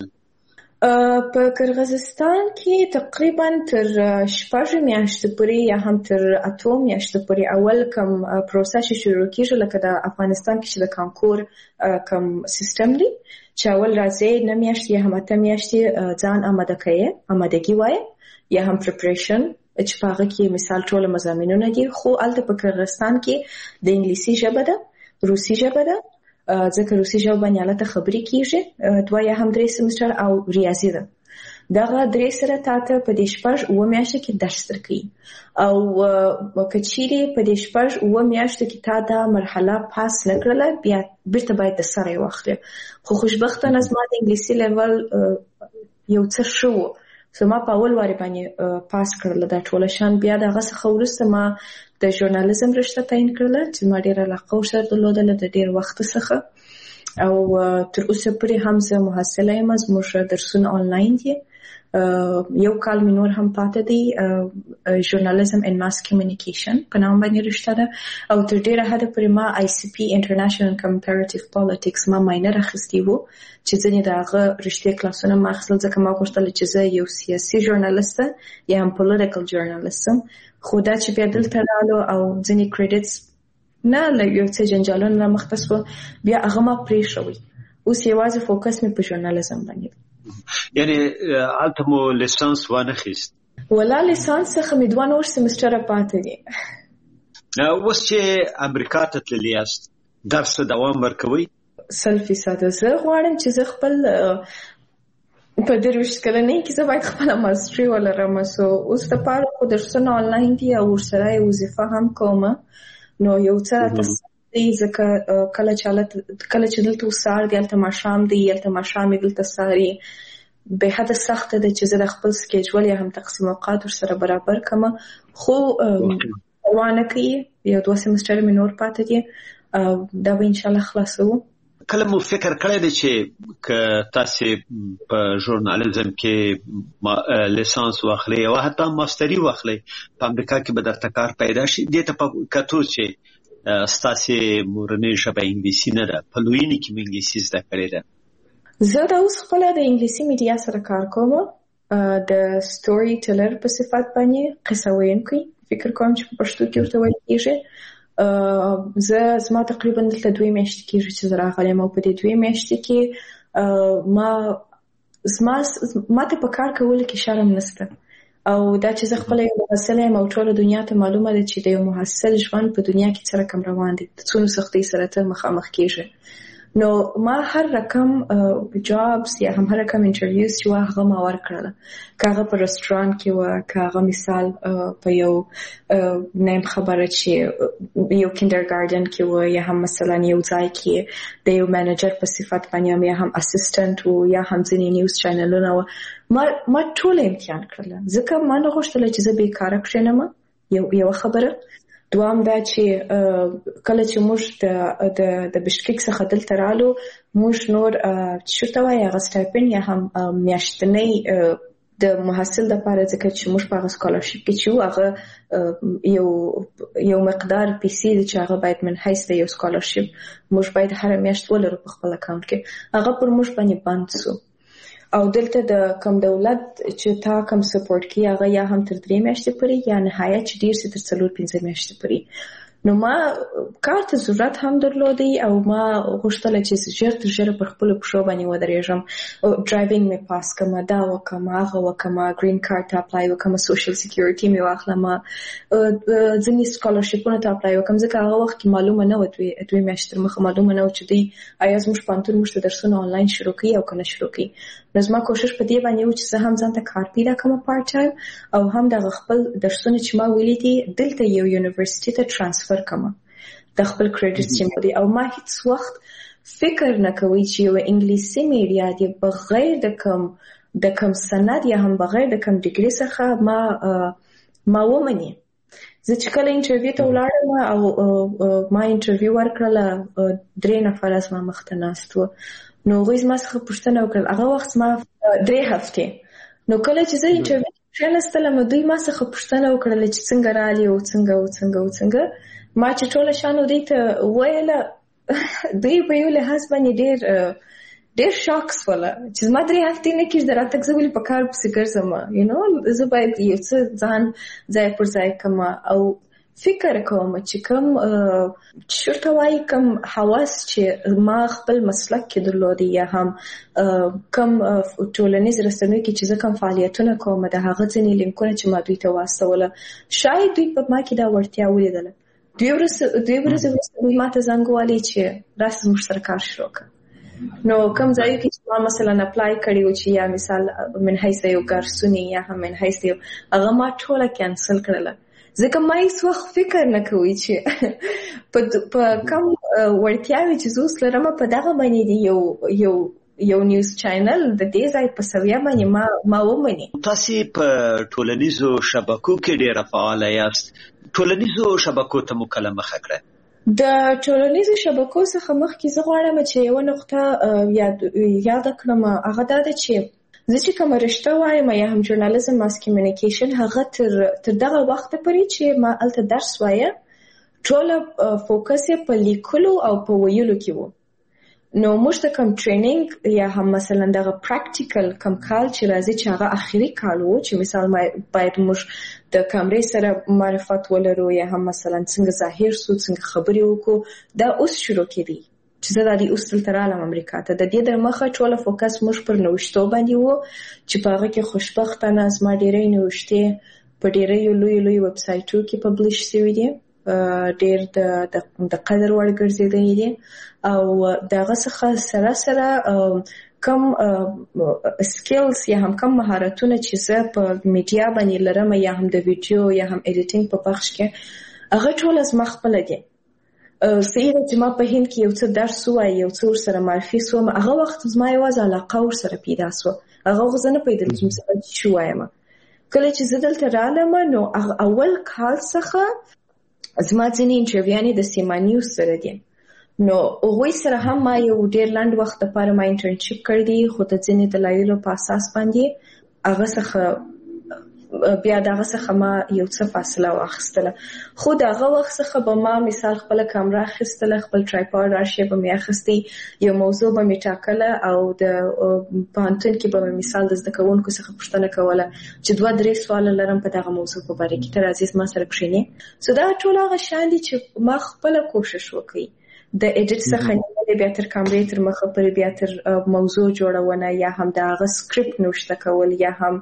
په قرغیزستان کې تقریبا تر 6 میاشتې پورې یا هم تر 8 میاشتې پورې اول کوم پروسه چې شروع کېږي لکه د افغانستان کې چې د کانکور کوم سیستم دی چې اول راځي 9 میاشتې یا هم 8 میاشتې ځان آماده کوي، آمادګي وایي یا هم پریپریشن چې په هغه کې مثال ټول مضامینونه دي. خو هلته په قرغیزستان کې د انګلیسي ژبه ده، روسي ژبه ده، ځکه روسي ژبه باندې هلته خبرې کېږي 2 یا هم 3 سمستر او ریاضي ده. دغه 3 سره تاته په دې 6-7 میاشتو کې درس درکوي او که چیرې په دې 6-7 میاشتو کې تا دا مرحله پاس نه کړله بیا بیرته باید د سره یې واخلې. خو خوشبختانه زما د انګلیسي لیول یو څه ښه و، زما په اول وارې باندې پاس کړله دا ټوله شیان. بیا د هغه څخه وروسته ما د ژورنالیزم رشته تعین کړله چې ما ډېره علاقه ورسره درلودله د ډېر وخت څخه او تر اوسه پورې هم زه محصله یم. زموږ درسونه آنلاین دي، یو کال مې نور هم پاته دی. ژورنالیزم ان ماس کمیونیکیشن په نام باندې رشته ده او تر ډېره حده پورې ما ICP انټرنیشنل کمپیریټیو پالیټکس ما ماینر اخیستی و چې ځینې د هغه رشتې کلاسونه ما اخیستل ځکه ما غوښتل چې زه یو سیاسي ژورنالیست یا هم پولیټیکل ژورنالیست یم. خو دا چې بیا دلته رالو او ځینې کریډټس نه یو څه جنجالونه رامخته شوه بیا هغه ما پرېښوي. اوس یوازې فوکس مې په ژورنالیزم باندې. یعنی هلته مو لیسانس وانخیست؟ ولا لیسانس څخه مې 2 نور سمستره پاتې دي. اوس چې امریکا ته تللي یاست درس دوام ورکوئ؟ 100% زه غواړم چې زه خپل په 23 کلنۍ کې زه باید خپله ماسټري ولرم. سو اوس دپاره خو درسونه آنلاین دي او ورسره یې وظیفه هم کوم. نو یو څه راته دی ځکه کله چې دلته وسار دی هلته ماښام دی، هلته ماښام یې دلته سهار یې به حده سخته ده چې زه د خپل سکیجول یا هم تقسیم اوقات ورسره برابر کړم. خو پروا نه کوي، یو 2 سمستره مې نور پاتې دي دا به انشاءالله خلاصوو. کله مو فکر کړی دی چې که تاسې په ژورنالیزم کې لیسانس واخلئ او حتی ماستري واخلئ په امریکا کې به درته کار پیدا شي؟ دې ته په کتو چې ستاسې مورنۍ ژبه انګلیسي نه ده، په لویینې کې مو انګلیسي زده کړې ده. زه دا اوس خپله د انګلیسي میډیا سره کار کوم، د سټوري ټیلر په صفت باندې قصه ویونکی فکر کوم چې په پښتو کې ورته ویل کېږي. زما تقریبا دلته 2 میاشتې کېږي چې زه راغلی یم او په دې 2 میاشتې کې ما ته په کار کولو کې شرم نشته او دا چې زه خپله یو محصله یم او ټوله دنیا ته معلومه ده چې د یو محصل ژوند په دنیا کې څه رقم روان دی، د څومره سختۍ سره ته مخامخ کېږي. نو ما هر رقم جابس یا هم هر رقم انټرویوز چې هغه ما ورکړله، که هغه په رستورانت کې وه، که هغه مثال په یو نیم خبره چې یو کینډرګارډن کې وه، یا هم مثلا یو ځای کې د یو منیجر په صفت باندې، یا هم اسسټنټ و، یا هم ځینې نیوز چینلونه وه. ما ټول امتحان کړله ځکه ما نه غوښتله چې زه بېکاره کښېنم. یو خبره دوام دا چې کله چې موږ د بشکیک څخه دلته رالو موږ نور شورته وایي هغه سټایپن یا هم میاشتنی د محصل لپاره ځکه چې موږ په هغه سکالرشپ کې چې هغه یو مقدار پیسې چې هغه باید من حیث د یو سکالرشپ موږ باید هر میاشت ولرو په خپل اکاونټ کې هغه پر موږ باندې بند سو او دلته د کم دولت چې تا کم سپورټ کی هغه یا هم تر 3 میاشتې پورې یا نهایت چې ډیر سي تر 4-5 میاشتې پورې نو ما کار ته ضرورت هم درلودی او ما غوښتل چې ژر تر ژره پر خپل پښو باندې ودرېږم ډرایوینګ مې پاس کړم دا وکم هغه وکم گرین کارت ته اپلای وکم سوشل سکیورټي مې واخلم ځینې سکالرشپونه ته اپلای وکم ځکه هغه وخت کې معلومه نه و دوی میاشتې تر مخه معلومه نه و چې دوی آیا زموږ پوهنتون موږ ته درسونه آنلاین شروع کوي او کنه شروع کوي نو زما کوشش په دې باندې و چې زه هم ځان ته کار پیدا کړم پارت ټایم او هم د خپل درسونه چې ما ویلي دي دلته یو یونیورسيټي ته ترانسفر کړم د خپل کریډټ چې مو دي او ما هیڅ وخت فکر نه کوي چې یو انګلیسي میډیا دی بغیر د کوم سند یا هم بغیر د کوم ډیګري څخه ما ومني زه چې کله انټرویو ته ولاړم او ما انټرویو ورکړله 3 نفر زما مخته ناست وو نو هغوی زما څخه پوښتنه وکړل هغه وخت زما 3 هفتې نو کله چې زه انټرویو کښېنستلم دوی ما څخه پوښتنه وکړله چې څنګه رالې او څنګه ما چې ټوله شانو دوی ته ویله دوی په یو لحاظ باندې ډېر شاک سوله چې زما 3 هفتې نه کېږي د راتګ زه ولې په کار پسې ګرځم زه باید یو څه ځان ځای پر ځای کړم او فکر کوم چې کوم شورته وایي کوم حواس چې ما خپل مسلک کې درلودي یا هم کوم ټولنیز رسنیو کې چې زه کوم فعالیتونه کوم د هغه ځینې لینکونه چې ما دوی ته واستوله شاید دوی په ما کې دا وړتیا ولیدله دوی ورځې وروسته دوی ما ته زنګ ووهلی چې راسه زموږ سره کار شروع کړه نو کوم ځای کې چې ما مثلا اپلای کړی و چې یا مثال من حیث یو ګارسونی یا هم من حیث یو هغه ما ټوله کینسل کړله ځکه ما هیڅ وخت فکر نه کوي چې په کوم وړتیاوې چې زه اوس لرم په دغه باندې دی یو نیوز چینل د دې ځای په سویه باندې ما ومني تاسو په ټولنیزو شبکو کې ډېره فعاله یاست ټولنیزو شبکو ته مو کله مخه کړه د ټولنیزو شبکو څخه مخکې زه غواړم چې یو نقطه یاد کړم هغه دا ده چې زه چې کومه رشته وایم یا هم ژورنالیزم ماس کمیونیکیشن هغه تر دغه وخته پورې چې ما هلته درس وایم ټوله فوکس یې په لیکلو او په ویلو کې و نو موږ ته کوم ټریننګ یا هم مثلا دغه پریکټیکل کوم کال چې راځي چې هغه اخري کال و چې مثال باید موږ د کیمرې سره معرفت ولرو یا هم مثلا څنګه ظاهر سو څنګه خبرې وکړو دا اوس شروع کېدی چې زه د دې اوس دلته رالم امریکا ته د دې د مخه ټوله فوکس موږ پر نوښتو باندې و چې په هغه کې خوشبختانه زما ډېرې نوښتې په ډېرې لوی ویب سایټو کې پبلش شوي دي ډېر د قدر وړ ګرځېدلي دي او دغه څخه سره کم سکیلز یا هم کم مهارتونه چې زه په میډیا باندې لرم یا هم د ویډیو یا هم ایډیټینګ په پخش کې هغه ټول زما خپل دي صحیح چې ما په هند کې یو څه درس وای یو څه سره معرفي سوم هغه وخت زما یوازې علاقه ور سره پیدا سو هغه غوښنه پیدا چې شو وایم کله چې زه دلته رالم نو اول کال څخه زما ځینې انټرویوانې د سیما نیوز سره دي نو هغوی سره هم ما یو ډېر لنډ وخت لپاره ما انټرنشپ کړی دی خو د ځینې دلایلو په اساس باندې هغه څخه بیا دغه څخه ما یو څه فاصله واخیستله خو دغه وخت څخه به ما مثال خپل کامره اخیستله خپل ټرایپاډ راشي به مې اخیستی یو موضوع به مې ټاکله او د پوهنتون کې به مې مثال د زده کوونکو څخه پوښتنه کوله چې 2-3 سواله لرم په دغه موضوع په باره کې ته راځې زما سره کښېنې سو دا ټول هغه شیان دي چې ما خپله کوشش وکړي د ایډیټ څخه نیولې بیا تر کامرې تر مخه پورې بیا تر موضوع جوړونه یا هم د هغه سکرپټ نوشته کول یا هم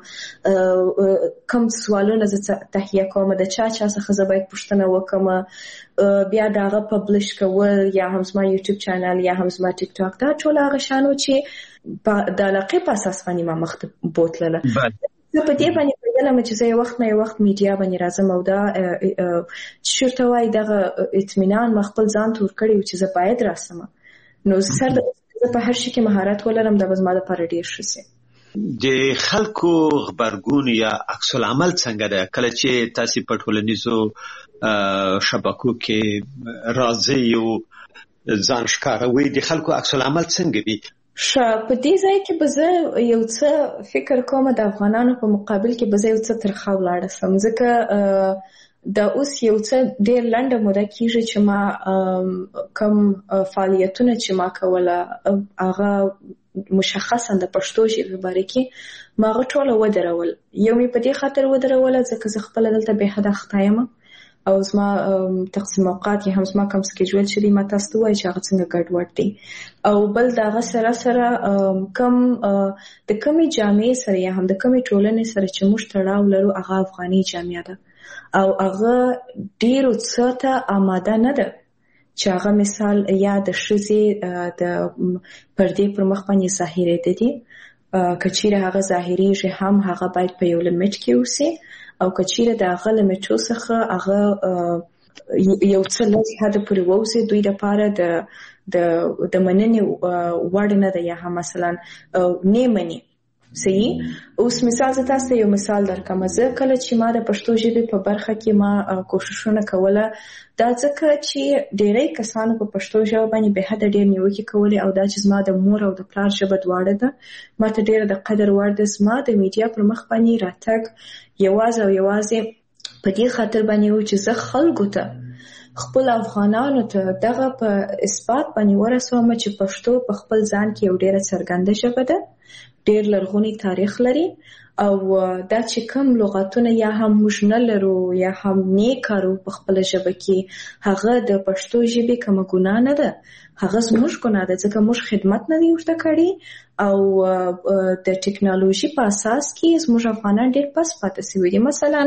کوم سوالونه زه تهیه کوم د چا څخه زه باید پوښتنه وکړم بیا د هغه پبلش کول یا هم زما یوټیوب چینل یا هم زما ټیک ټاک دا ټول هغه شیانو چې د علاقې په اساس باندې ما مخته بوتلله زه په دې باندې پوهېدلم چې زه یو وخت میډیا باندې راځم او دا چېرته وایي دغه اطمینان ما خپل ځان ته ورکړی و چې زه باید راسم نو زه په هر شي کې مهارت ولرم دا به زما دپاره ډېر ښه شي د خلکو غبرګون یا عکس العمل څنګه ده کله چې تاسو په ټولنیزو شبکو کې راځي او ځان ښکاروي د خلکو عکس العمل څنګه وي؟ په دې ځای کې به زه یو څه فکر کوم د افغانانو په مقابل کې به زه یو څه ترخه ولاړه سم، ځکه دا اوس یو څه ډېر لنډه موده کېږي چې ما کوم فعالیتونه چې ما کوله هغه مشخصا د پښتو ژبې باره کې ما هغه ټوله ودرول. یو مې په دې خاطر ودروله ځکه زه خپله دلته بې حده اخته یم او زما تقسیم اوقات یې هم زما کوم سکیجول چې دی ما تاسو ته وایي چې هغه څنګه ګډوډ دی، او بل د هغه سره کوم د کومې جامعې سره یا هم د کومې ټولنې سره چې موږ تړاو لرو هغه افغاني جامعه ده او هغه ډېرو څه ته آماده نه ده چې هغه مثال یا د ښځې د پردې پر مخ باندې ظاهرېده دي، که چیرې هغه ظاهریږي هم هغه باید په یو لیمټ کې اوسي او که چیرې د هغه لیمټو څخه هغه یو څه لږ حده پورې ووځي دوی دپاره د مننې وړ نه ده یا هم مثلا نه مني. صحیح. اوس مثال زه تاسو ته یو مثال درکړم. زه کله چې ما د پښتو ژبې په برخه کې ما کوششونه کوله دا ځکه چې ډېری کسانو په پښتو ژبه باندې بې حده ډېر نیوکې کولې او دا چې زما د مور او د پلار ژبه دواړه ده ما ته ډېره د قدر وړ ده. زما د میډیا پر مخ باندې راتګ یوازې او یوازې په دې خاطر باندې و چې زه خلکو ته خپل افغانانو ته دغه په اثبات باندې ورسوم چې پښتو په خپل ځان کې یو ډېره څرګنده ژبه ده، ډېر لرغونی تاریخ لري او دا چې کوم لغاتونه یا هم موږ نه لرو یا هم نه کارو په خپل ژبه کې هغه د پښتو ژبې کومه ګناه نه ده، هغه زموږ ګناه ده ځکه موږ خدمت نه دی ورته کړی او د ټکنالوژي په اساس کې زموږ افغانان ډېر پس پاتې شوي دي. مثلا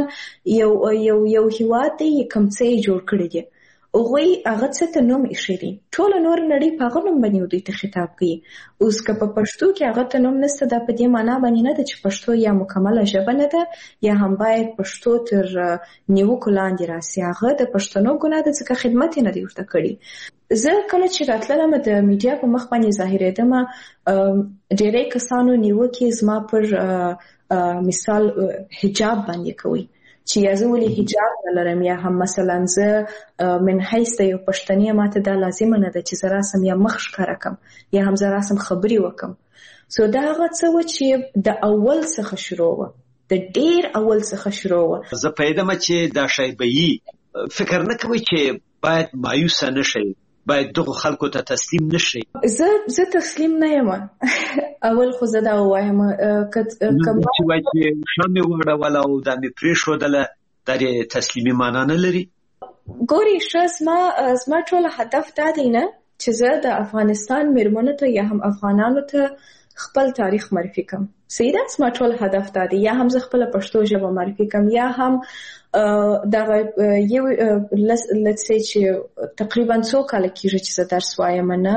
یو هیواد دی کوم څه یې جوړ کړی دي هغوی هغه څه ته نوم ایښی دی، ټوله نور نړۍ په هغه نوم باندې دوی ته خطاب کوي. اوس که په پښتو کې هغه ته نوم نشته دا په دې معنا باندې نه ده چې پښتو یا مکمله ژبه نه ده یا هم باید پښتو تر نیوکو لاندې راسي، هغه د پښتنو ګناه ده ځکه خدمت یې نه دی ورته کړی. زه کله چې راتللم د میډیا په مخ باندې ظاهرېدم ډېری کسانو نیوکې زما پر مثال حجاب باندې کوي چې یا زه ولې حجاب نه لرم یا هم مثلا زه من حیث د یو پښتنې ماته دا لازمه نه ده چې زه راسم یا مخ ښکاره کم یا هم زه راسم خبرې وکم. سو دا هغه څه وه چې د اول څخه شروع وه، د ډېر اول څخه شروع وه. زه پوهېدم چې دا شی به یي، فکر نه کوئ چې باید مایوسه نه شئ، باید دغو خلکو ته تسلیم نشئ؟ زه تسلیم نه یم. اول خو زه دا ووایم چې وایي چې ښه مې وړوله او دا مې پرېښودله دا د تسلیمي معنا نه لري. ګورې ښه زما ټوله هدف دا دی نه چې زه د افغانستان مېرمنو ته یا هم افغانانو ته خپل تاریخ معرفي کړم. صحیح ده، زما ټول هدف دا دی یا هم زه خپله پښتو ژبه معرفي کړم یا هم دغه یو let's say چې تقریبا څو کاله کېږي چې زه درس وایم نه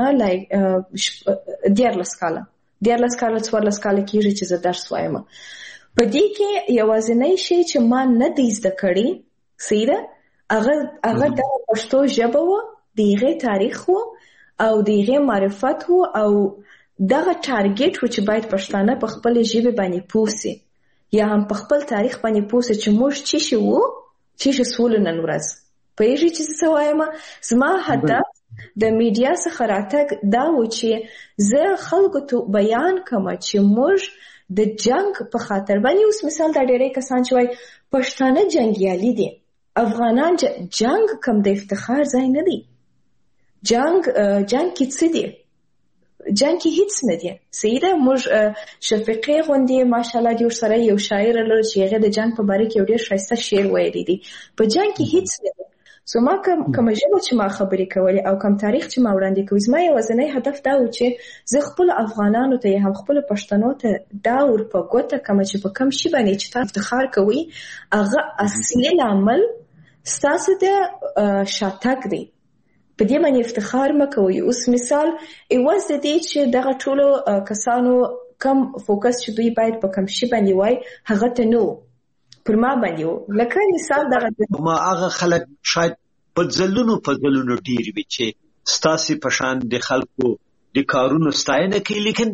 14 کاله 14 کاله کېږي چې زه درس وایم. په دې کې یوازینی شی چې ما نه دی زده کړی صحیح ده هغه د پښتو ژبه و، د هغې تاریخ و او د هغې معرفت و او دغه ټارګېټ و چې باید پښتانه په خپلې ژبې باندې پوه سي یا هم په خپل تاریخ باندې پوه سي چې موږ څه شي وو څه شي سولو نن ورځ. پوهېږئ چې څه وایم؟ زما هدف د میډیا څخه راتګ دا و چې زه خلکو ته بیان کړم چې موږ د جنگ په خاطر باندې اوس مثال دا ډېری کسان چې وایي پښتانه جنګیالي دي، افغانان جنگ کم د افتخار ځای نه دی. جنگ کې څه دی؟ جنگ کې هیڅ نه دی. صحیح ده، موږ شفیقې غوندې ماشاءالله دې ورسره یو شاعر لرو چې هغه د جنگ په باره کې یو ډېر ښایسته شعر ویلی دی. په جنگ کې هیڅ نه دی. سو ما کومه ژبه چې ما خبرې کولې او کوم تاریخ چې ما وړاندې کوي زما یوازینی هدف دا و چې زه خپلو افغانانو ته یا هم خپلو پښتنو ته دا ور په ګوته کړم چې په کوم شي باندې چې تاسو افتخار کوئ هغه اصلي لامل ستاسو د شاتګ دی. په دې باندې افتخار مه کوئ. اوس مثال ایواز د دې چې دغه ټولو کسانو کم فوکس چې دوی باید په کوم شي باندې وای هغه ته نه پر ما باندې و. لکه مثال دغه ما هغه خلک شاید په ځلونو ډېر وي چې ستاسې په شان د خلکو د کارونو ستاینه کوي لیکن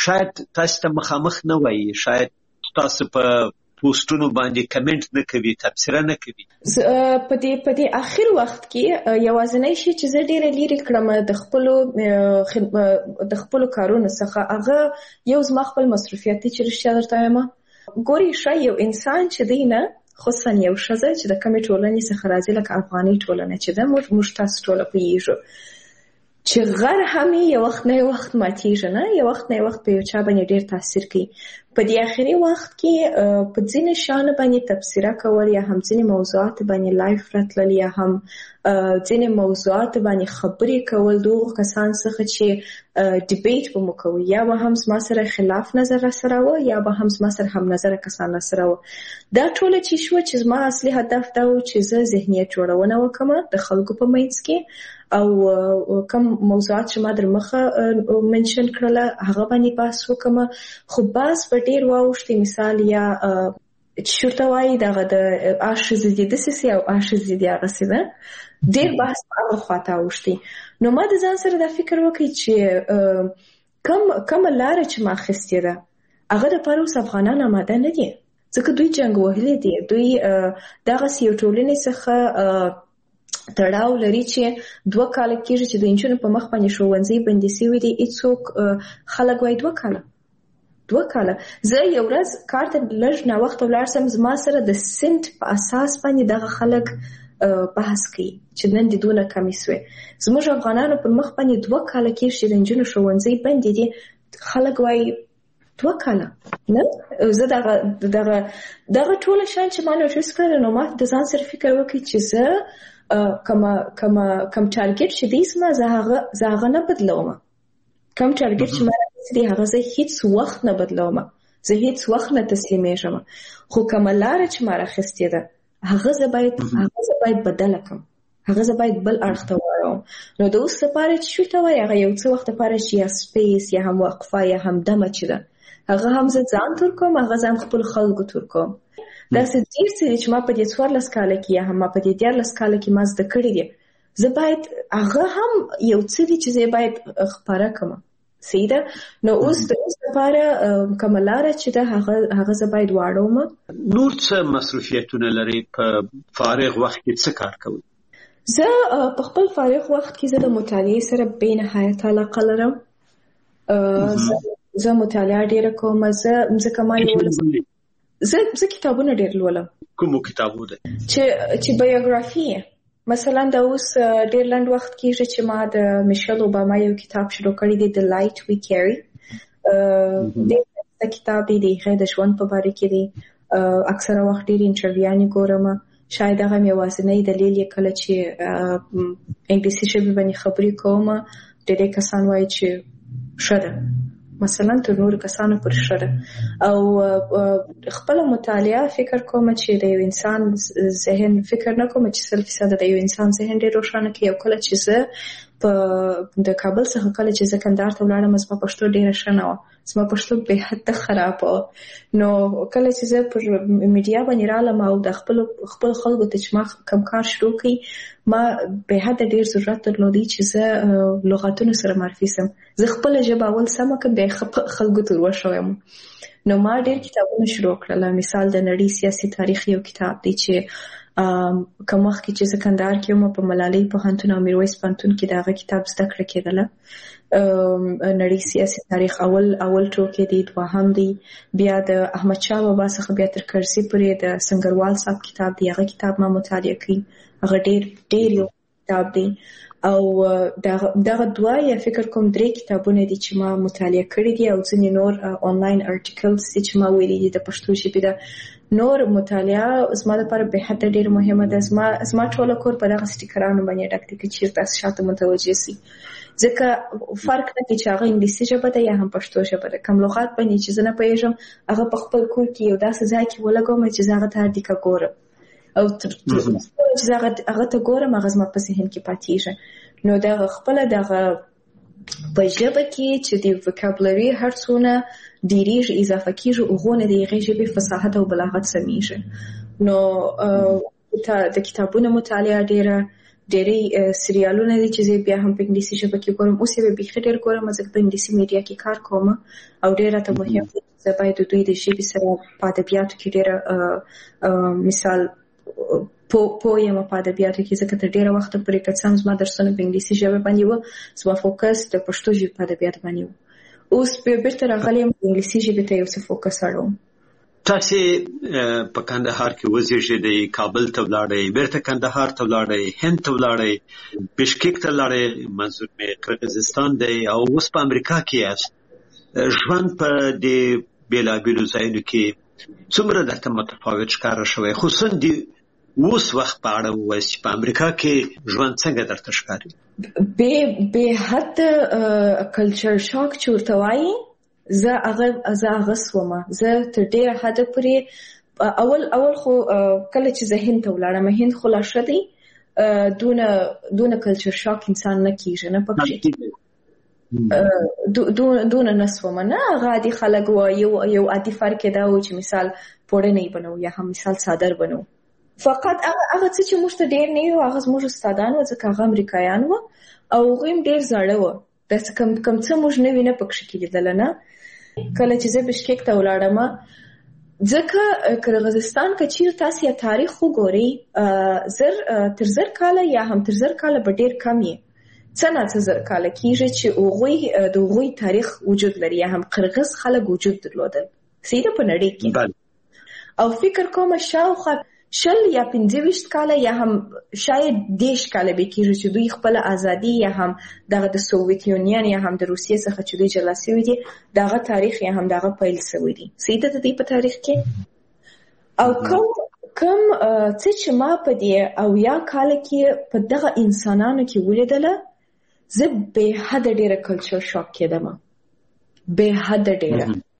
شاید تاسو ته مخامخ نه وایي، شاید تاسو په پوسټونو باندې کمنټ نه کوي، تبصره نه کوي. په دې اخر وخت کې یوازینی شی چې زه ډېره لري کړم د خپل کارونو څخه هغه یو زما خپل مصروفیت دی چې رښتیا درته وایم. ګوري شای یو انسان چې دی نه، خصوصا یو ښځه چې د کومې ټولنې څخه راځي لکه افغاني ټولنه چې ده، موږ تاسو ټوله پوهېږو چې غر هم یو وخت نه یو وخت ماتېږي، نه یو وخت نه یو وخت په یو چا باندې ډېر تاثیر کوي. په دې آخري وخت کې په ځینې شیانو باندې تبصره کول یا هم ځینې موضوعات باندې لایف راتلل یا هم ځینې موضوعات باندې خبرې کول دغو کسان څخه چې ډیبیټ به مو کوو، یا به هم زما سره خلاف نظر راسره و یا به هم زما سره هم نظره کسان راسره و. دا ټوله چې شوه چې زما اصلي هدف دا و چې زه ذهنیت جوړونه وکړم د خلکو په منځ کې، او کوم موضوعات چې ما در مخه منشن کړله هغه باندې بحث وکړم. خو بحث په ډېر واوښتې، مثال یا چې ورته وایي دغه د ښځې دي داسې او ښځې دي هغسې ده، ډېر بحث په هغه خواته اوښتې. نو ما د ځان سره دا فکر وکړی چې کومه لاره چې ما اخیستې ده هغه دپاره اوس افغانان آماده نه دي، ځکه دوی جنګ وهلي دي، دوی دغسې یو ټولنې څخه تړاو لري چې 2 کاله کېږي چې د نجونو په مخ باندې ښوونځي بندي سوي دي. هېڅوک خلک وایي 2 کاله. زه یو ورځ کار ته لږ ناوخته ولاړ سم، زما سره د سنت په اساس باندې دغه خلک بحث کوي چې نن دې دونه کمې سوې. زموږ افغانانو پر مخ باندې 2 کاله کېږي چې د نجونو ښوونځي بندي دي، خلک وایي 2 کاله. نه زه دغه ټوله شیان چې ما نوټیس کړل، نو ما د ځان سره فکر وکړی چې زه کم ټارګټ چې دی زما زه هغه نه بدلوم. کم ټارګټ چې ما راځي دی هغه زه هیڅ وخت نه بدلوم، زه هیڅ وخت نه تسلیمیږم. خو کومه لاره چې ما راخیستې ده هغه زه باید بدله کړم، هغه زه باید بل اړخ ته واړوم. نو د اوس لپاره چې شو ته وایي هغه یو څه وخت لپاره چې یا سپیس یا هم وقفه یا هم دمه چې ده هغه هم زه ځان تور کوم، هغه زه هم خپل خلکو تور کوم. داسې ډېر څه دي چې ما په دې 14 کاله کې یا هم ما په دې 13 کاله کې ما زده کړي دي، زه باید هغه هم یو څه دي چې زه باید خپاره کړم. صحیح ده. نو اوس د اوس لپاره کومه لاره چې ده هغه زه باید واړوم. نور څه مصروفیتونه لري؟ په فارغ وخت کې څه کار کوئ؟ زه په خپل فارغ وخت کې زه د مطالعې سره بې نهایت علاقه لرم. زه مطالعه ډېره کوم. ځکه ما زه کتابونه ډېر لولم. کومو کتابونه؟ چې بایوګرافي، مثلا د اوس ډېر لنډ وخت کېږي چې ما د میشل اوباما یو کتاب شروع کړی دی، The Light We Carry. ډېر کتاب دی، د هغې د ژوند په باره کې دی. اکثره وخت ډېر انټرویوانې ګورم. شاید هغه مې یوازینی دلیل یې کله چې انګلیسي ژبې باندې خبرې کوم ډېری کسان وایي چې ښه ده، مثلا تر نورو کسانو پر ښه ده. او خپله مطالعه فکر کوم چې د یو انسان ذهن، فکر نه کوم چې 100% د یو انسان ذهن ډېر روښانه کوي. او کله چې زه د کابل څخه کله چې زه کندهار ته ولاړم زما پښتو ډېره ښه نه وه، زما پښتو بې حده خرابه وه. نو کله چې زه پر میډیا باندې رالم او د خپل خلکو ته چې ما کم کار شروع کړي، ما بې حده ډېر ضرورت درلودی چې زه لغاتونو سره معرفي سم. زه خپله ژبه اول سمه کړم بیا خلکو ته وښیم. نو ما ډېر کتابونه شروع کړل. مثال د نړۍ سیاسي تاریخ یو کتاب دی چې کوم وخت کې چې زه کندهار کې وم په ملالۍ پوهنتون او میرویس پوهنتون کې د هغه کتاب زده کړه کېدله. نړۍ سیاسي تاریخ اول ټوکی دی، دوهم دی. بیا د احمدشاه بابا څخه بیا تر کرزي پورې د سنگروال صاحب کتاب دی، هغه کتاب ما مطالعه کړی. هغه ډېر یو کتاب دی. او دغه 2 یا فکر کوم 3 کتابونه دي چې ما مطالعه کړي دي، او ځینې نور آنلاین ارټیکلز دي چې ما ویلي دي د پښتو ژبې. د نور مطالعه زما لپاره به حد ډېر مهمه ده. زما ټوله کور په دغه سټیکرانو باندې ډک دی چې تاسو شاته متوجه سي، ځکه فرق نه کوي چې هغه انګلیسي ژبه ده یا هم پښتو ژبه ده. کوم لغات باندې چې زه نه پوهېږم هغه په خپل کور کې یو داسې ځای کې ولګوم چې زه هغه ته هر دقیقه ګورم، او چې هغه ته ګورم هغه زما په ذهن کې پاتېږي. نو دغه خپله دغه په ژبه کې چې د وکابولري هر څونه ډېرېږي اضافه کېږي هغونه د هغې ژبې فصاحت او بلاغت سمیږي. نو د کتابونو مطالعه ډېری سریالونه دي چې زه بیا هم په انګلیسي ژبه کې ګورم. اوس یې بېخي ډېر ګورم ځکه په انګلیسي میډیا کې کار کوم او ډېر راته مهم دی چې زه باید د دوی د ژبې سره په ادبیاتو کې ډېره مثال پوه یم په ادبیاتو کې ځکه تر ډېره وخته پورې که څه هم زما درسونه په انګلیسي ژبه باندې وه، زما فوکس د پښتو ژبې په ادبیاتو باندې و. اوس بېرته راغلی یم انګلیسي ژبې ته یو څه فوکس اړوم. تاسې په کندهار کې وزېږېدئ، کابل ته ولاړئ، بېرته کندهار ته ولاړئ، هند ته ولاړئ، بشکیک ته ولاړئ، منظور مې قرغیزستان دی، او اوس په امریکا کې یاست. ژوند په دې بېلابېلو ځایونو کې څومره درته متفاوت ښکاره شوی، خصوصا د اوس وخت په اړه ووایاست چې په امریکا کې ژوند څنګه درته ښکاري؟ بې حده کلچر شاک چې ورته وایي زه هغه سومه. زه تر ډېره حده پورې اول خو کله چې زه هند ته ولاړم، هند خو لا ښه دی، دونه کلچر شاک انسان نه کېږي، نه پکې دونه نه سومه، نه هغه عادي خلک و. یو عادي فرق یې دا و چې مثال پوړنی بنو یا هم مثال صادر بنو. فقط هغه څه چې موږ ته ډېر نه وي هغه زموږ استادان وو ځکه هغه امریکایان وو او هغوی هم ډېر زاړه وو. داسې کوم څه موږ نوي نه پکښې کې لیدله نه. کله چې زه بشکیک ته ولاړم ځکه قرغیزستان که چیرې تاسې تاریخ وګورئ تر 1000 کاله یا هم تر 1000 کاله به ډېر کم یې، څه نه څه زر کاله کېږي چې د هغوی تاریخ وجود لري یا هم قرغیز خلک وجود درلودل سیده په نړۍ کې. او فکر کوم شاوخوا 20 یا 25 کاله یا هم شاید 10 کاله به کېږي چې دوی خپل ازادي یا هم دغه د سوویت یونین یا هم د روسیې څخه چې دوی جلا شوي دي دغه تاریخ یا هم دغه پیل شوی دی سیده د دې په تاریخ کې. او کوم څه چې ما په دې او یا کاله کې په دغه انسانانو کې ولیدله، زه به حد ډېره کلچر شاک کېدم، به حد ډېره.